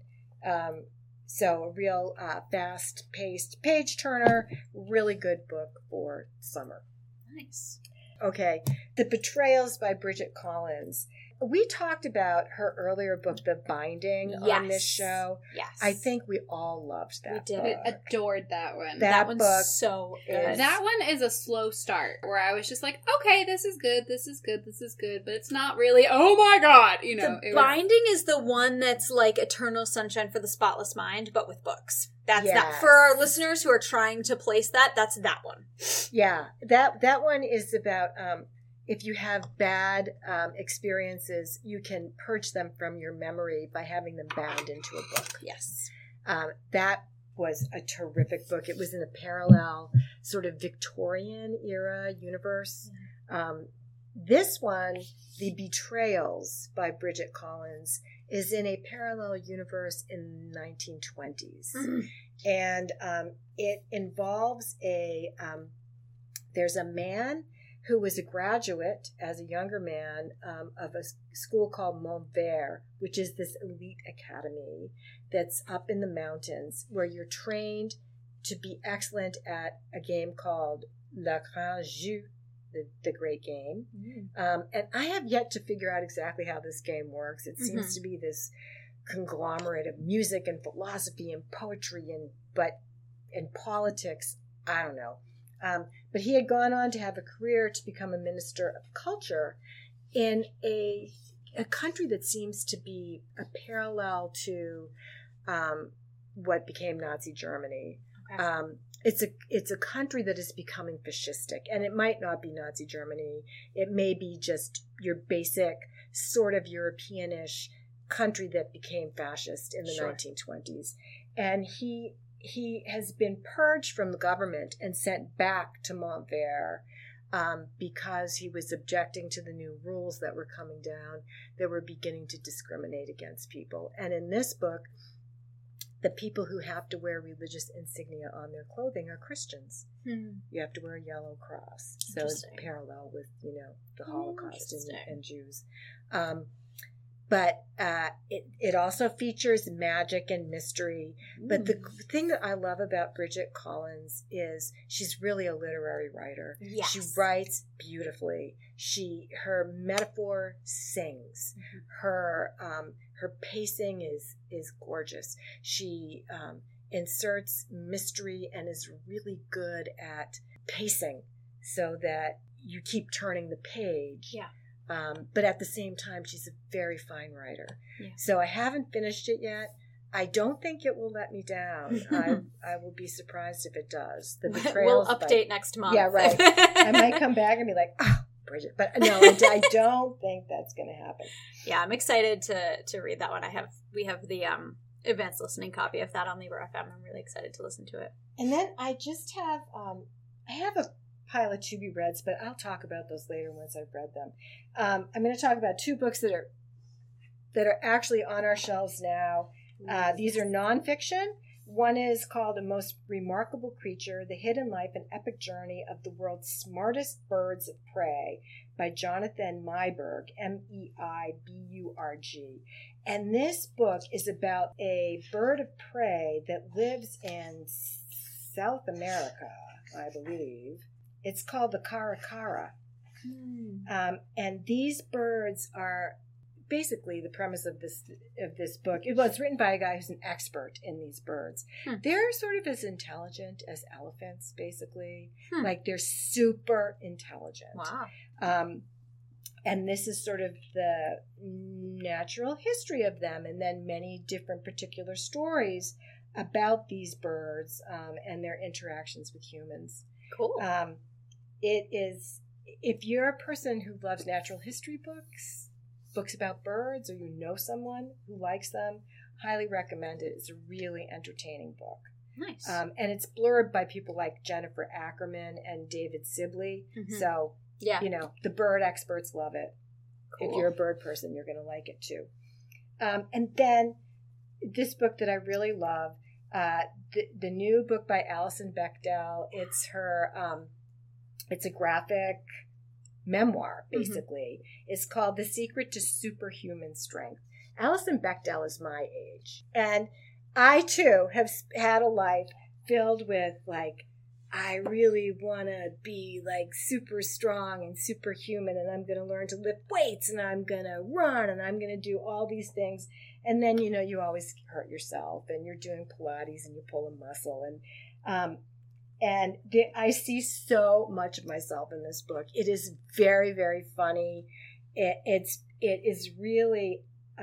So a real fast-paced page turner, really good book for summer. Nice. Okay, The Betrayals by Bridget Collins. We talked about her earlier book, The Binding, on this show. Yes. I think we all loved that We did. book. I adored that one. That one's book so good. is- That one is a slow start where I was just like, okay, this is good, this is good, this is good, but it's not really, oh my God, The it was- Binding is the one that's like Eternal Sunshine for the Spotless Mind, but with books. That's that. Yes. For our listeners who are trying to place that, that's that one. Yeah, that one is about if you have bad experiences, you can purge them from your memory by having them bound into a book. Yes. That was a terrific book. It was in a parallel sort of Victorian era universe. This one, The Betrayals by Bridget Collins, is in a parallel universe in the 1920s. Mm-hmm. And it involves there's a man who was a graduate as a younger man of a school called Montvert, which is this elite academy that's up in the mountains where you're trained to be excellent at a game called Le Grand Jeu, the great game. And I have yet to figure out exactly how this game works. It seems to be this conglomerate of music and philosophy and poetry and politics. I don't know. But he had gone on to have a career to become a minister of culture in a country that seems to be a parallel to what became Nazi Germany. Okay. It's a country that is becoming fascistic, and it might not be Nazi Germany. It may be just your basic sort of Europeanish country that became fascist in the 1920s. And he has been purged from the government and sent back to Montvert because he was objecting to the new rules that were coming down that were beginning to discriminate against people. And in this book, the people who have to wear religious insignia on their clothing are Christians. You have to wear a yellow cross. So it's parallel with, the Holocaust and Jews. But it also features magic and mystery. But the thing that I love about Bridget Collins is she's really a literary writer. Yes. She writes beautifully. Her metaphor sings. Her pacing is gorgeous. She inserts mystery and is really good at pacing so that you keep turning the page. Yeah. But at the same time, she's a very fine writer. Yeah. So I haven't finished it yet. I don't think it will let me down. I will be surprised if it does. The Betrayals. We'll update next month. Yeah, right. I might come back and be like, oh, Bridget. But no, I don't think that's going to happen. Yeah, I'm excited to read that one. We have the advanced listening copy of that on Libro FM. I'm really excited to listen to it. And then I just have I have a pile of to-be-reads, but I'll talk about those later once I've read them. I'm going to talk about two books that are actually on our shelves now. These are nonfiction. One is called A Most Remarkable Creature, The Hidden Life and Epic Journey of the World's Smartest Birds of Prey by Jonathan Meiburg, Meiburg. And this book is about a bird of prey that lives in South America, I believe. It's called the caracara. And these birds are basically the premise of this book. It's written by a guy who's an expert in these birds. They're sort of as intelligent as elephants, basically. Like, they're super intelligent. Wow. And this is sort of the natural history of them, and then many different particular stories about these birds and their interactions with humans. Cool. It is, if you're a person who loves natural history books about birds, or you know someone who likes them, highly recommend it. It's a really entertaining book. Nice. And it's blurred by people like Jennifer Ackerman and David Sibley. So, the bird experts love it. Cool. If you're a bird person, you're going to like it too. And then this book that I really love, the new book by Alison Bechdel. It's her, it's a graphic memoir, basically. It's called The Secret to Superhuman Strength. Alison Bechdel is my age. And I, too, have had a life filled with, like, I really want to be, like, super strong and superhuman, and I'm going to learn to lift weights, and I'm going to run, and I'm going to do all these things. And then, you always hurt yourself, and you're doing Pilates, and you pull a muscle. And I see so much of myself in this book. It is very, very funny. It is really,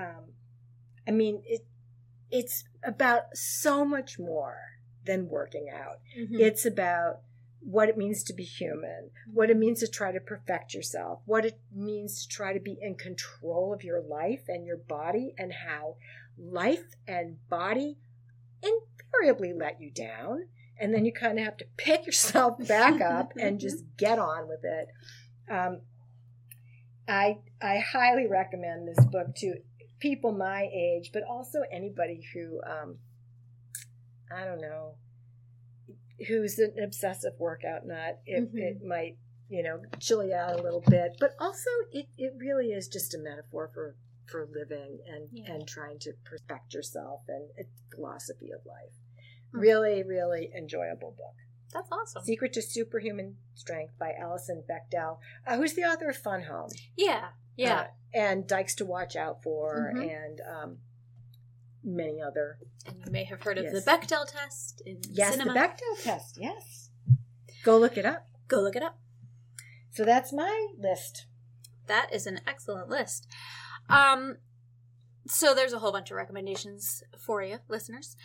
it's about so much more than working out. It's about what it means to be human, what it means to try to perfect yourself, what it means to try to be in control of your life and your body, and how life and body invariably let you down. And then you kind of have to pick yourself back up and just get on with it. I highly recommend this book to people my age, but also anybody who, I don't know, who's an obsessive workout nut. It might, chill you out a little bit. But also, it really is just a metaphor for living and trying to perfect yourself, and a philosophy of life. Really, really enjoyable book. That's awesome. Secret to Superhuman Strength by Alison Bechdel, who's the author of Fun Home. Yeah. And Dykes to Watch Out For, and many other. And you may have heard of the Bechdel test in cinema. The Bechdel test, yes. Go look it up. So that's my list. That is an excellent list. So there's a whole bunch of recommendations for you, listeners.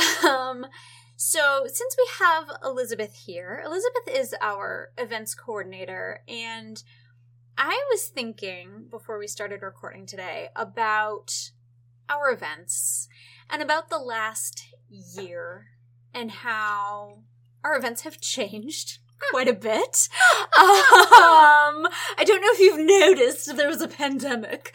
So since we have Elizabeth here, Elizabeth is our events coordinator, and I was thinking before we started recording today about our events and about the last year and how our events have changed quite a bit. I don't know if you've noticed, there was a pandemic.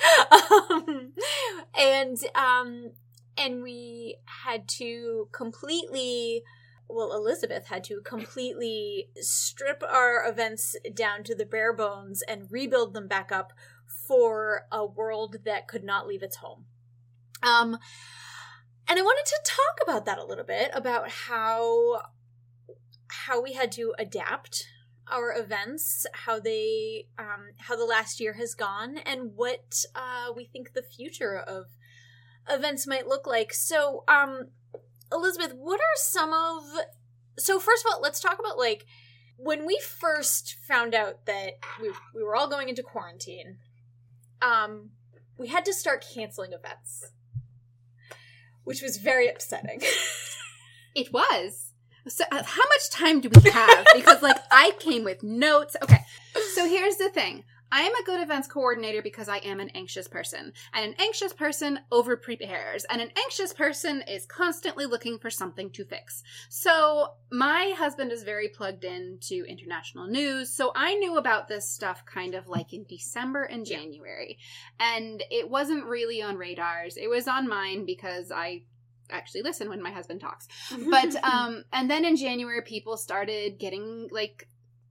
And we had to Elizabeth had to completely strip our events down to the bare bones and rebuild them back up for a world that could not leave its home. And I wanted to talk about that a little bit, about how we had to adapt our events, how the last year has gone, and what we think the future of events might look like. So, Elizabeth, what are so first of all, let's talk about, like, when we first found out that we were all going into quarantine, we had to start canceling events, which was very upsetting. It was. So how much time do we have? Because, like, I came with notes. Okay, so here's the thing. I am a good events coordinator because I am an anxious person. And an anxious person over-prepares. And an anxious person is constantly looking for something to fix. So my husband is very plugged into international news. So I knew about this stuff kind of like in December and January. And it wasn't really on radars. It was on mine because I actually listen when my husband talks. But, and then in January, people started getting, like,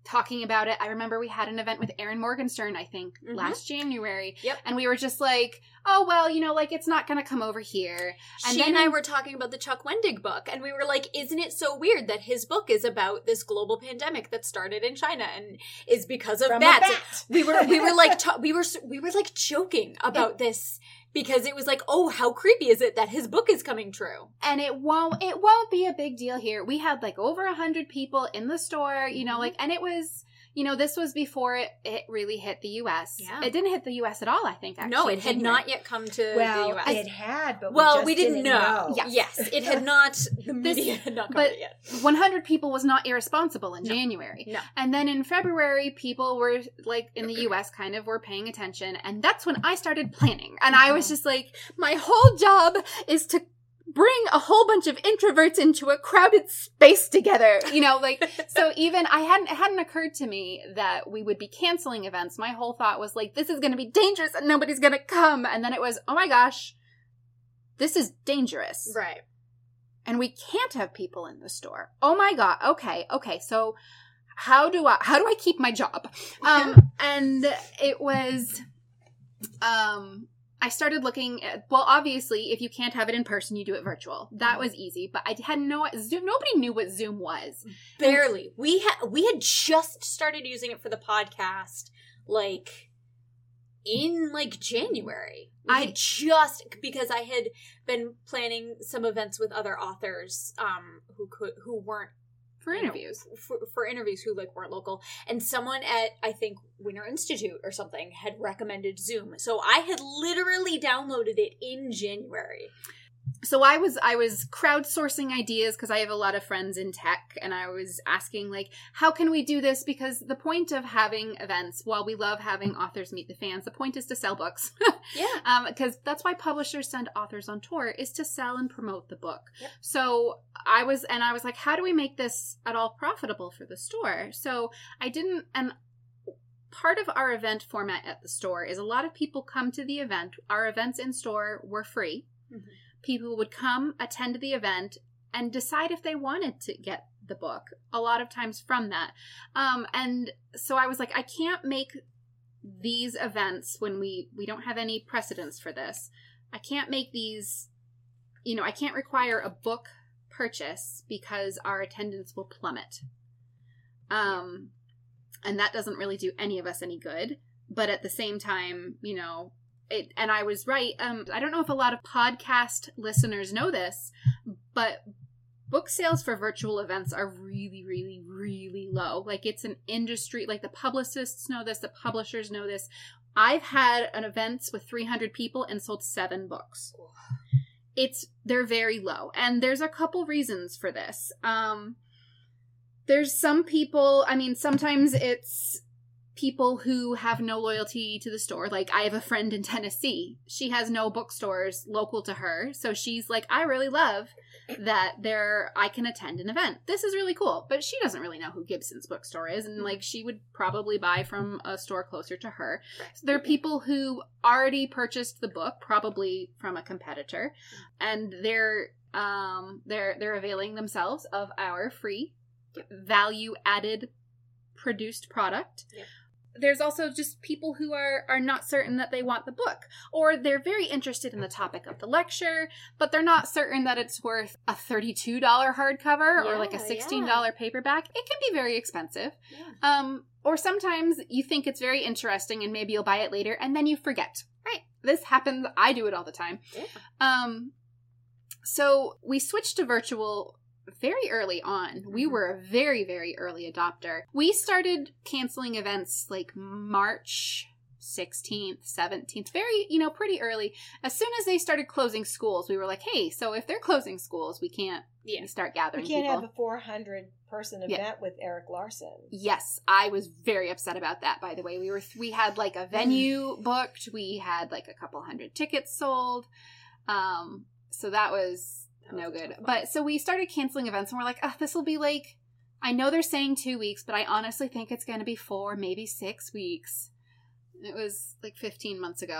talking about it. I remember we had an event with Erin Morgenstern, I think, last January. Yep. And we were just like, oh, well, you know, like, it's not going to come over here. And she and I were talking about the Chuck Wendig book, and we were like, isn't it so weird that his book is about this global pandemic that started in China and is because of bats? We were like, we were like joking about this. Because it was like, oh, how creepy is it that his book is coming true? And it won't be a big deal here. We had like over 100 people in the store, you know, like, and it was, you know, this was before it really hit the U.S. Yeah. It didn't hit the U.S. at all, I think, actually. No, it had not yet come to the U.S. It had, but we didn't know. Yes. Yes, it had not, the media had not covered it yet. 100 people was not irresponsible in January. No. And then in February, people were, like, in the U.S. kind of were paying attention, and that's when I started planning. And I was just like, my whole job is to bring a whole bunch of introverts into a crowded space together, you know, like, so even it hadn't occurred to me that we would be canceling events. My whole thought was like, this is going to be dangerous and nobody's going to come. And then it was, oh my gosh, this is dangerous. Right. And we can't have people in the store. Oh my God. Okay. So how do I keep my job? And it was, I started looking at, well, obviously, if you can't have it in person, you do it virtual. That was easy, but I had Zoom. Nobody knew what Zoom was. Barely. We had just started using it for the podcast, like, in, like, January. Because I had been planning some events with other authors, who weren't, for interviews. For interviews who, like, weren't local. And someone at, I think, Winter Institute or something had recommended Zoom. So I had literally downloaded it in January. So I was crowdsourcing ideas because I have a lot of friends in tech, and I was asking, like, how can we do this? Because the point of having events, while we love having authors meet the fans, the point is to sell books. Yeah. Because that's why publishers send authors on tour, is to sell and promote the book. Yep. So I was like, how do we make this at all profitable for the store? So part of our event format at the store is a lot of people come to the event. Our events in store were free. Mm-hmm. People would come, attend the event, and decide if they wanted to get the book, a lot of times from that. And so I was like, I can't make these events when we don't have any precedence for this. I can't make these, you know, I can't require a book purchase because our attendance will plummet. And that doesn't really do any of us any good. But at the same time, you know, and I was right. I don't know if a lot of podcast listeners know this, but book sales for virtual events are really, really, really low. Like, it's an industry, like, the publicists know this, the publishers know this. I've had an events with 300 people and sold 7 books. They're very low. And there's a couple reasons for this. There's some people, I mean, sometimes it's people who have no loyalty to the store. Like, I have a friend in Tennessee. She has no bookstores local to her. So she's like, I really love that I can attend an event. This is really cool. But she doesn't really know who Gibson's bookstore is. And, like, she would probably buy from a store closer to her. So there are people who already purchased the book, probably from a competitor. And they're availing themselves of our free value-added produced product. Yep. There's also just people who are not certain that they want the book, or they're very interested in the topic of the lecture, but they're not certain that it's worth a $32 hardcover or like a $16 paperback. It can be very expensive. Yeah. Or sometimes you think it's very interesting and maybe you'll buy it later and then you forget. Right. This happens. I do it all the time. Yeah. So we switched to virtual very early on. We were a very, very early adopter. We started canceling events like March 16th, 17th, very, pretty early. As soon as they started closing schools, we were like, hey, so if they're closing schools, we can't start gathering people. We can't have a 400-person event with Erik Larson. Yes, I was very upset about that, by the way. We had like a venue booked. We had like a couple hundred tickets sold. So that was no good. But so we started canceling events and we're like, this will be like, I know they're saying 2 weeks, but I honestly think it's going to be 4, maybe 6 weeks. It was like 15 months ago.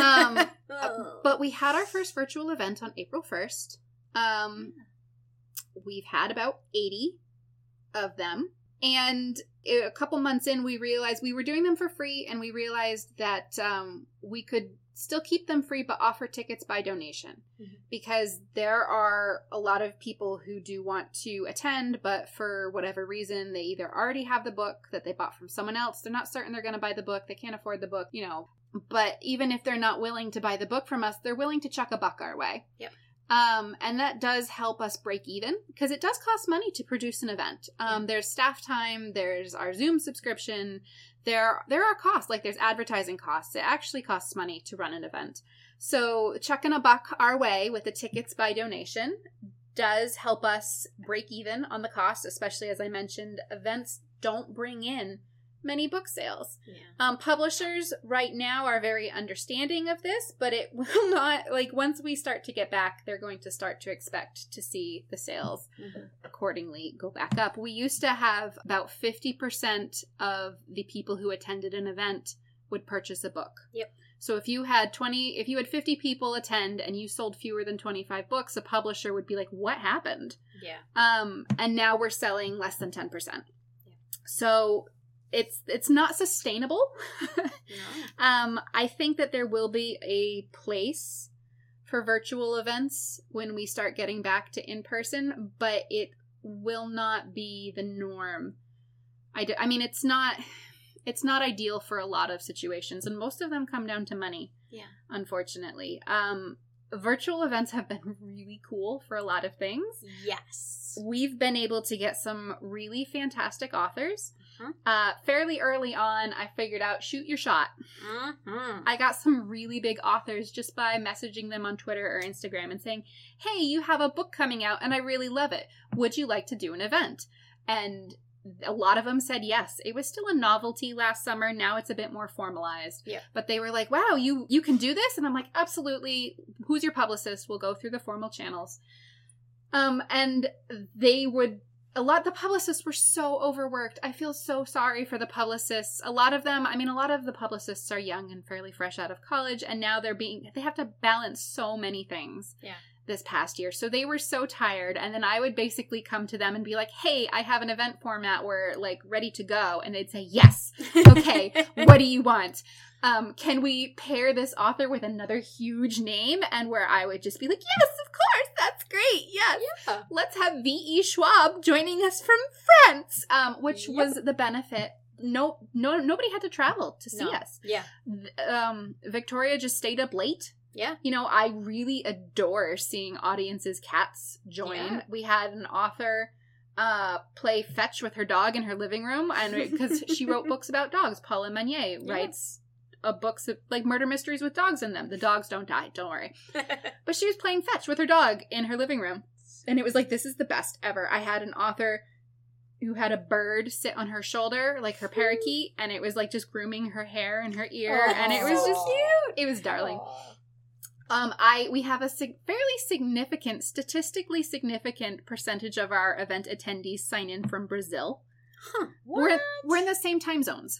But we had our first virtual event on April 1st. We've had about 80 of them. And a couple months in, we realized we were doing them for free, and we realized that we could still keep them free but offer tickets by donation, because there are a lot of people who do want to attend, but for whatever reason they either already have the book that they bought from someone else, they're not certain they're going to buy the book, they can't afford the book, you know. But even if they're not willing to buy the book from us, they're willing to chuck a buck our way. Yep. And that does help us break even, because it does cost money to produce an event. There's staff time, there's our Zoom subscription, there are costs, like there's advertising costs. It actually costs money to run an event. So chucking a buck our way with the tickets by donation does help us break even on the cost, especially, as I mentioned, events don't bring in many book sales. Yeah. Publishers right now are very understanding of this, but it will not, like, once we start to get back, they're going to start to expect to see the sales accordingly go back up. We used to have about 50% of the people who attended an event would purchase a book. Yep. So if you had 50 people attend and you sold fewer than 25 books, a publisher would be like, what happened? Yeah. And now we're selling less than 10%. Yeah. So it's not sustainable. No. I think that there will be a place for virtual events when we start getting back to in-person, but it will not be the norm. I mean, it's not ideal for a lot of situations, and most of them come down to money. Yeah. Unfortunately. Virtual events have been really cool for a lot of things. Yes. We've been able to get some really fantastic authors. Fairly early on, I figured out shoot your shot. I got some really big authors just by messaging them on Twitter or Instagram and saying, hey, you have a book coming out and I really love it. Would you like to do an event? And a lot of them said yes. It was still a novelty last summer. Now it's a bit more formalized. Yeah. But they were like, wow, you can do this? And I'm like, absolutely. Who's your publicist? We'll go through the formal channels. And the publicists were so overworked. I feel so sorry for the publicists. A lot of the publicists are young and fairly fresh out of college, and now they have to balance so many things. Yeah. This past year. So they were so tired, and then I would basically come to them and be like, hey, I have an event format, we're like ready to go, and they'd say, yes. Okay, what do you want? Can we pair this author with another huge name? And where I would just be like, yes, of course, that's great, yes. Yeah. Let's have V.E. Schwab joining us from France, which was the benefit. Nobody had to travel to see us. Yeah. Victoria just stayed up late. Yeah. You know, I really adore seeing audiences' cats join. Yeah. We had an author play fetch with her dog in her living room, and because she wrote books about dogs. Paula Meunier writes books of, like, murder mysteries with dogs in them. The dogs don't die, don't worry. But she was playing fetch with her dog in her living room. And it was like, this is the best ever. I had an author who had a bird sit on her shoulder, like her parakeet, and it was like just grooming her hair and her ear, and it was just cute. It was darling. We have a statistically significant percentage of our event attendees sign in from Brazil. Huh. We're in the same time zones.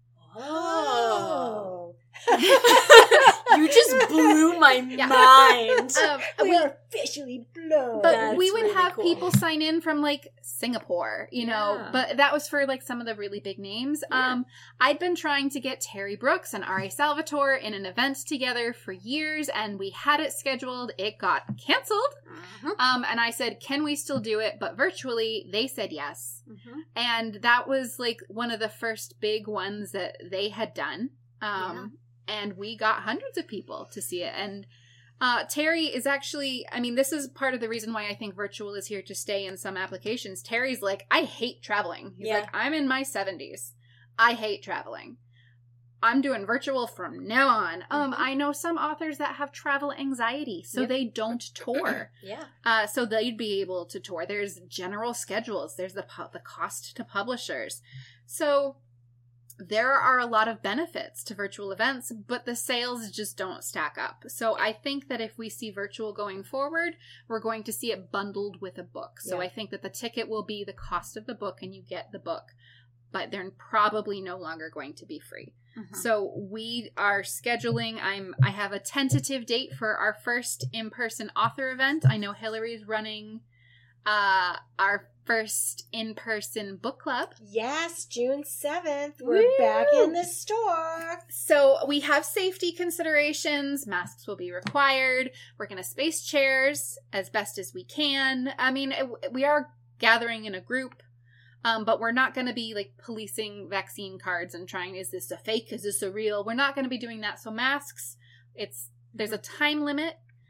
Oh. You just blew my mind. We are officially blown. But that's we would really have cool. People sign in from, like, Singapore, you know, but that was for, like, some of the really big names. Yeah. I'd been trying to get Terry Brooks and R.A. Salvatore in an event together for years, and we had it scheduled. It got canceled. And I said, can we still do it, but virtually? They said yes. And that was, like, one of the first big ones that they had done. And we got hundreds of people to see it. And Terry is actually, I mean, this is part of the reason why I think virtual is here to stay in some applications. Terry's like, I hate traveling. He's like, I'm in my 70s. I hate traveling. I'm doing virtual from now on. I know some authors that have travel anxiety, so they don't tour. So they'd be able to tour. There's general schedules. There's the cost to publishers. So there are a lot of benefits to virtual events, but the sales just don't stack up. So I think that if we see virtual going forward, we're going to see it bundled with a book. So I think that the ticket will be the cost of the book and you get the book, but they're probably no longer going to be free. So we are scheduling, I have a tentative date for our first in-person author event. I know Hillary's running our first in-person book club. Yes, June 7th. We're back in the store. So we have safety considerations. Masks will be required. We're going to space chairs as best as we can. I mean, we are gathering in a group, but we're not going to be like policing vaccine cards and trying, is this a fake? Is this a real? We're not going to be doing that. So masks, there's a time limit.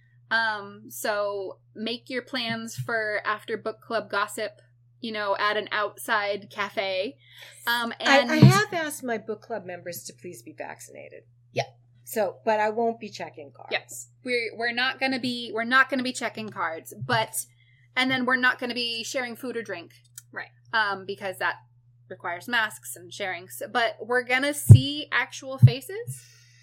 So make your plans for after book club gossip, at an outside cafe. And I have asked my book club members to please be vaccinated. Yeah. So, but I won't be checking cards. Yes. We're not going to be checking cards, and then we're not going to be sharing food or drink. Right. Because that requires masks and sharing. But we're going to see actual faces.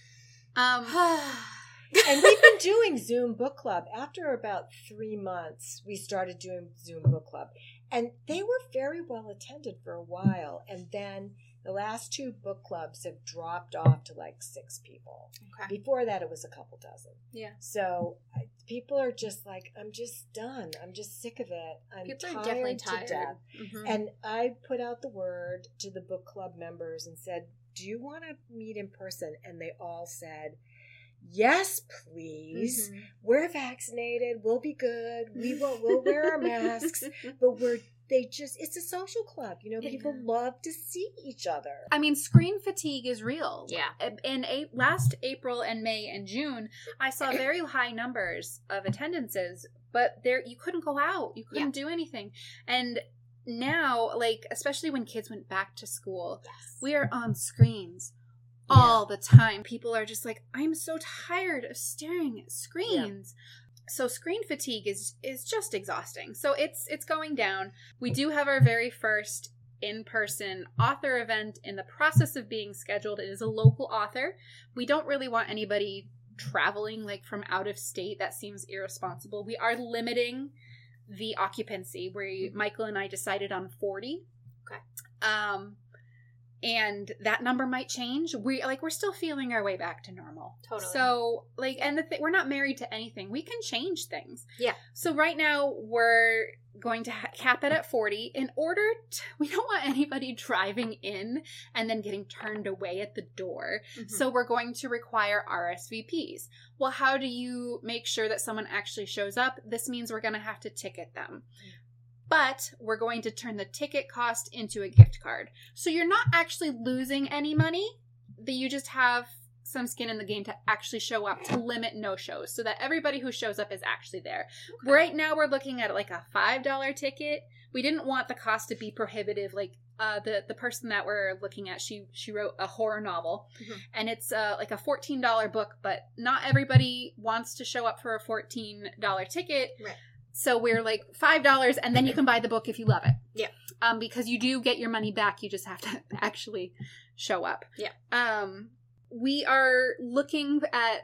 And we've been doing Zoom book club. After about 3 months, we started doing Zoom book club. And they were very well attended for a while. And then the last 2 book clubs have dropped off to like 6 people. Okay. Before that, it was a couple dozen. Yeah. So people are just like, I'm just done. I'm just sick of it. I'm people are definitely tired. to death. Mm-hmm. And I put out the word to the book club members and said, do you want to meet in person? And they all said, yes, please. Mm-hmm. We're vaccinated. We'll be good. We'll wear our masks. But it's a social club. People love to see each other. I mean, screen fatigue is real. Yeah. In last April and May and June, I saw very high numbers of attendances, but you couldn't go out. You couldn't do anything. And now, especially when kids went back to school, we are on screens all the time. People are just like, I'm so tired of staring at screens. Yeah. So screen fatigue is just exhausting. So it's going down. We do have our very first in-person author event in the process of being scheduled. It is a local author. We don't really want anybody traveling from out of state. That seems irresponsible. We are limiting the occupancy. Michael and I decided on 40. Okay. And that number might change. We're still feeling our way back to normal. Totally. So, and we're not married to anything. We can change things. Yeah. So right now we're going to cap it at 40 we don't want anybody driving in and then getting turned away at the door. Mm-hmm. So we're going to require RSVPs. Well, how do you make sure that someone actually shows up? This means we're going to have to ticket them. Mm-hmm. But we're going to turn the ticket cost into a gift card. So you're not actually losing any money, but you just have some skin in the game to actually show up, to limit no-shows, so that everybody who shows up is actually there. Okay. Right now we're looking at a $5 ticket. We didn't want the cost to be prohibitive. The person that we're looking at, she wrote a horror novel, mm-hmm. and it's a $14 book, but not everybody wants to show up for a $14 ticket. Right. So we're $5, and then you can buy the book if you love it. Yeah. Because you do get your money back. You just have to actually show up. Yeah. We are looking at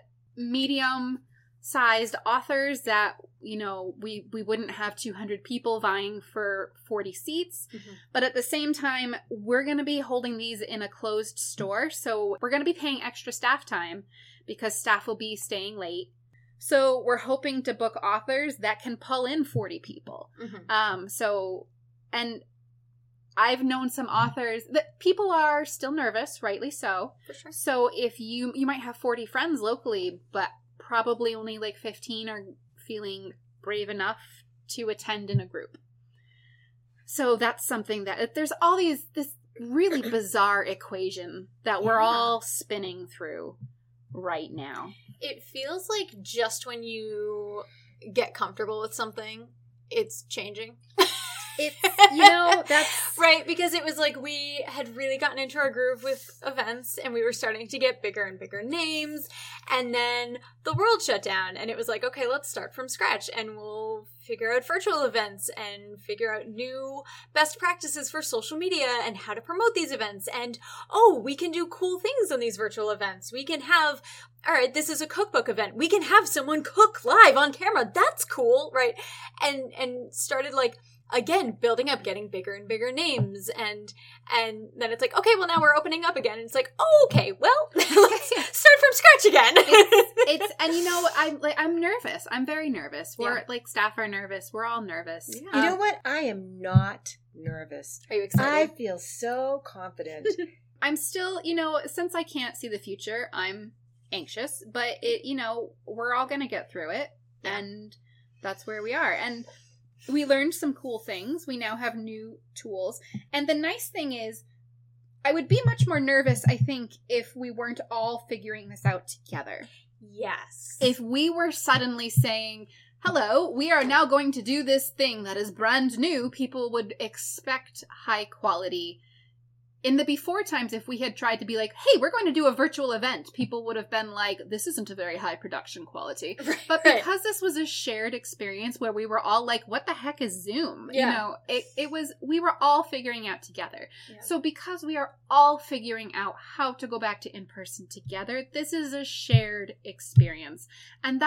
medium-sized authors that, we wouldn't have 200 people vying for 40 seats. Mm-hmm. But at the same time, we're going to be holding these in a closed store. So we're going to be paying extra staff time because staff will be staying late. So we're hoping to book authors that can pull in 40 people. Mm-hmm. And I've known some authors that people are still nervous, rightly so. For sure. So if you might have 40 friends locally, but probably only 15 are feeling brave enough to attend in a group. So that's something that there's all this really bizarre equation that we're all spinning through right now. It feels like just when you get comfortable with something, it's changing. It's, that's... Right, because it was we had really gotten into our groove with events, and we were starting to get bigger and bigger names, and then the world shut down, and it was okay, let's start from scratch, and we'll figure out virtual events, and figure out new best practices for social media, and how to promote these events, and, we can do cool things on these virtual events. We can have... All right, this is a cookbook event. We can have someone cook live on camera. That's cool, right? And started again, building up, getting bigger and bigger names, and then it's like, okay, well, now we're opening up again. And it's like, oh, okay, well, let's start from scratch again. It's and you know, I'm nervous. I'm very nervous. We're like, staff are nervous. We're all nervous. Yeah. You know what? I am not nervous. Are you excited? I feel so confident. I'm still, you know, since I can't see the future, I'm anxious, but we're all going to get through it, and that's where we are. And we learned some cool things. We now have new tools. And the nice thing is, I would be much more nervous, I think, if we weren't all figuring this out together. Yes. If we were suddenly saying, hello, we are now going to do this thing that is brand new, people would expect high quality. In the before times, if we had tried to be like, hey, we're going to do a virtual event, people would have been like, this isn't a very high production quality. Right, but because this was a shared experience where we were all like, what the heck is Zoom? Yeah. You know, we were all figuring out together. Yeah. So because we are all figuring out how to go back to in-person together, this is a shared experience. And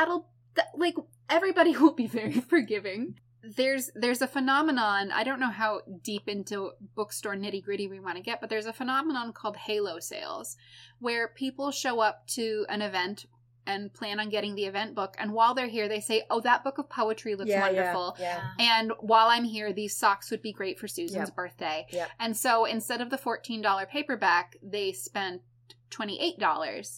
everybody will be very forgiving. There's a phenomenon, I don't know how deep into bookstore nitty-gritty we want to get, but there's a phenomenon called halo sales, where people show up to an event and plan on getting the event book, and while they're here, they say, oh, that book of poetry looks wonderful. Yeah. And while I'm here, these socks would be great for Susan's birthday. Yeah. And so instead of the $14 paperback, they spent $28.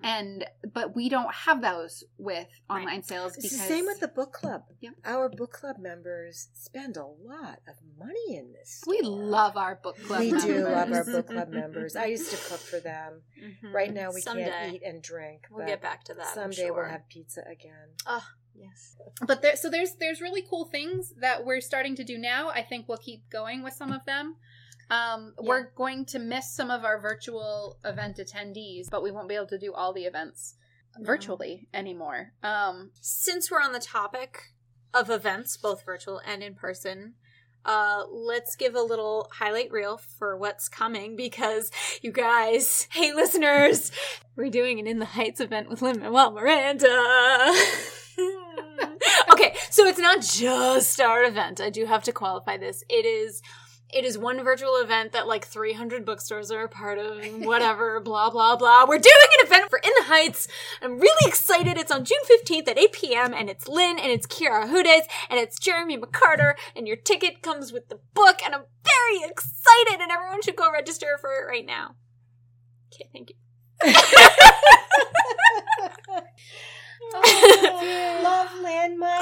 But we don't have those with online sales because it's the same with the book club. Yep. Our book club members spend a lot of money in this store. We love our book club members. We do love our book club members. I used to cook for them. Mm-hmm. Right now we Someday. can't eat and drink. We'll get back to that. Someday we'll have pizza again. Oh, yes. But there's really cool things that we're starting to do now. I think we'll keep going with some of them. We're going to miss some of our virtual event attendees, but we won't be able to do all the events virtually anymore. Since we're on the topic of events, both virtual and in person, let's give a little highlight reel for what's coming, because you guys, hey listeners, we're doing an In the Heights event with Lin-Manuel Miranda. Okay, so it's not just our event. I do have to qualify this. It is one virtual event that like 300 bookstores are a part of, and whatever, blah, blah, blah. We're doing an event for In the Heights. I'm really excited. It's on June 15th at 8 p.m. and it's Lynn and it's Kira Hudes and it's Jeremy McCarter, and your ticket comes with the book, and I'm very excited, and everyone should go register for it right now. Okay, thank you. Love Landmark.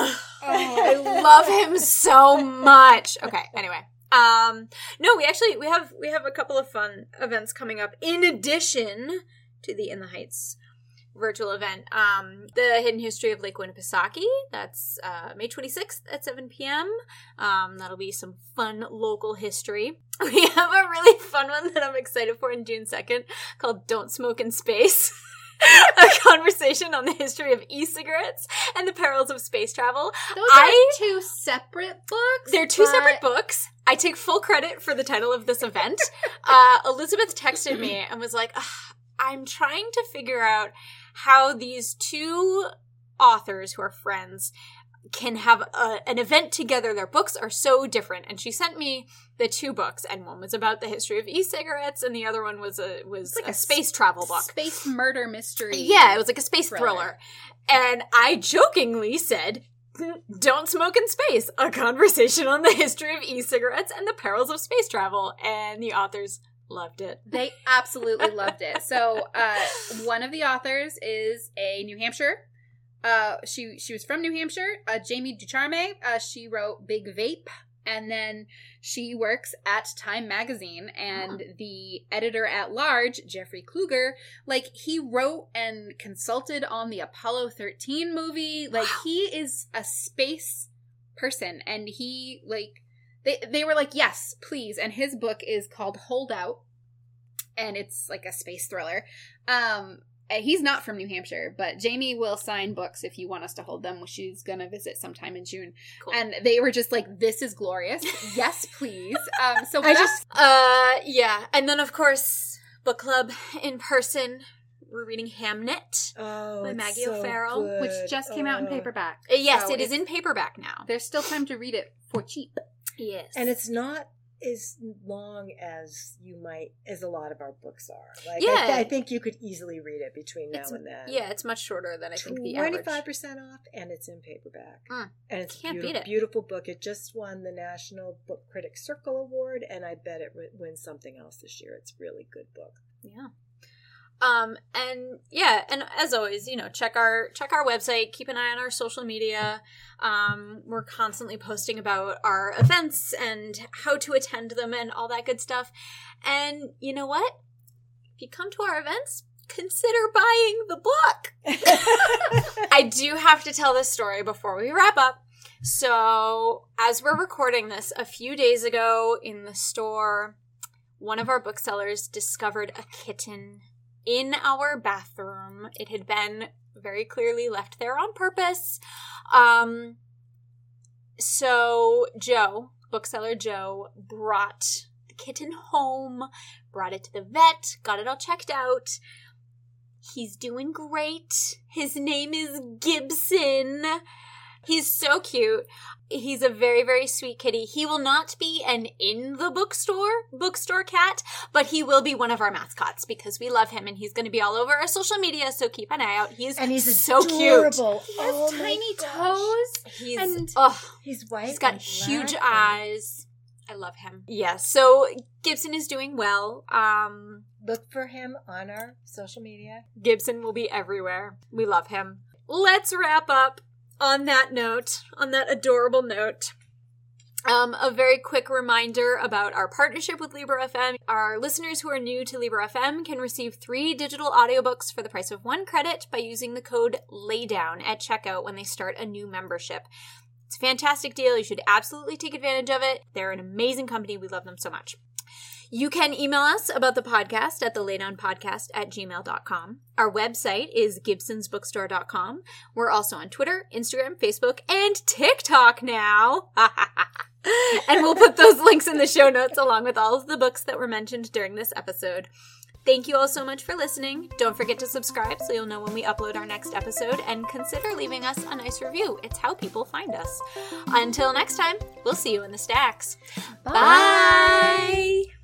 I love him so much. Okay, anyway. No, we have a couple of fun events coming up in addition to the In the Heights virtual event. The Hidden History of Lake Winnipesaukee, that's May 26th at 7 p.m. That'll be some fun local history. We have a really fun one that I'm excited for in June 2nd called Don't Smoke in Space. A conversation on the history of e-cigarettes and the perils of space travel. Those are two separate books. They're two separate books. I take full credit for the title of this event. Elizabeth texted me and was like, I'm trying to figure out how these two authors who are friends can have an event together. Their books are so different. And she sent me the two books, and one was about the history of e-cigarettes, and the other one was like a space travel book. Space murder mystery. Yeah, it was like a space thriller. And I jokingly said, Don't Smoke in Space, a conversation on the history of e-cigarettes and the perils of space travel. And the authors loved it. They absolutely loved it. So one of the authors is a New Hampshire. She was from New Hampshire, Jamie Ducharme. She wrote Big Vape, and then she works at Time Magazine, and the editor-at-large, Jeffrey Kluger, he wrote and consulted on the Apollo 13 movie. He is a space person, and he, they were like, yes, please, and his book is called Hold Out, and it's like a space thriller. He's not from New Hampshire, but Jamie will sign books if you want us to hold them. She's going to visit sometime in June. Cool. And they were just like, this is glorious. Yes, please. Yeah. And then, of course, book club in person we're reading Hamnet by it's Maggie so O'Farrell, good. Which just came out in paperback. Yes, So it is in paperback now. There's still time to read it for cheap. Yes. And it's not as long as a lot of our books are. Like, Yeah. I think you could easily read it between now and then. Yeah, it's much shorter than I think the average. 25% off, and it's in paperback. And it's Can't beat it. Beautiful book. It just won the National Book Critics Circle Award, and I bet it wins something else this year. It's a really good book. Yeah. And as always, check our website, keep an eye on our social media. We're constantly posting about our events and how to attend them and all that good stuff. And you know what? If you come to our events, consider buying the book. I do have to tell this story before we wrap up. So, as we're recording this, a few days ago in the store, one of our booksellers discovered a kitten in our bathroom. It had been very clearly left there on purpose. So Joe, bookseller Joe, brought the kitten home, brought it to the vet, got it all checked out. He's doing great. His name is Gibson. He's so cute. He's a very, very sweet kitty. He will not be an in the bookstore cat, but he will be one of our mascots because we love him and he's going to be all over our social media, so keep an eye out. He's so adorable. cute. He has tiny toes. He's white. He's got huge eyes. I love him. Yes, so Gibson is doing well. Look for him on our social media. Gibson will be everywhere. We love him. Let's wrap up. On that note, on that adorable note, a very quick reminder about our partnership with Libro FM. Our listeners who are new to Libro FM can receive 3 digital audiobooks for the price of 1 credit by using the code LAYDOWN at checkout when they start a new membership. It's a fantastic deal. You should absolutely take advantage of it. They're an amazing company. We love them so much. You can email us about the podcast at thelaydownpodcast@gmail.com. Our website is gibsonsbookstore.com. We're also on Twitter, Instagram, Facebook, and TikTok now. And we'll put those links in the show notes along with all of the books that were mentioned during this episode. Thank you all so much for listening. Don't forget to subscribe so you'll know when we upload our next episode, and consider leaving us a nice review. It's how people find us. Until next time, we'll see you in the stacks. Bye!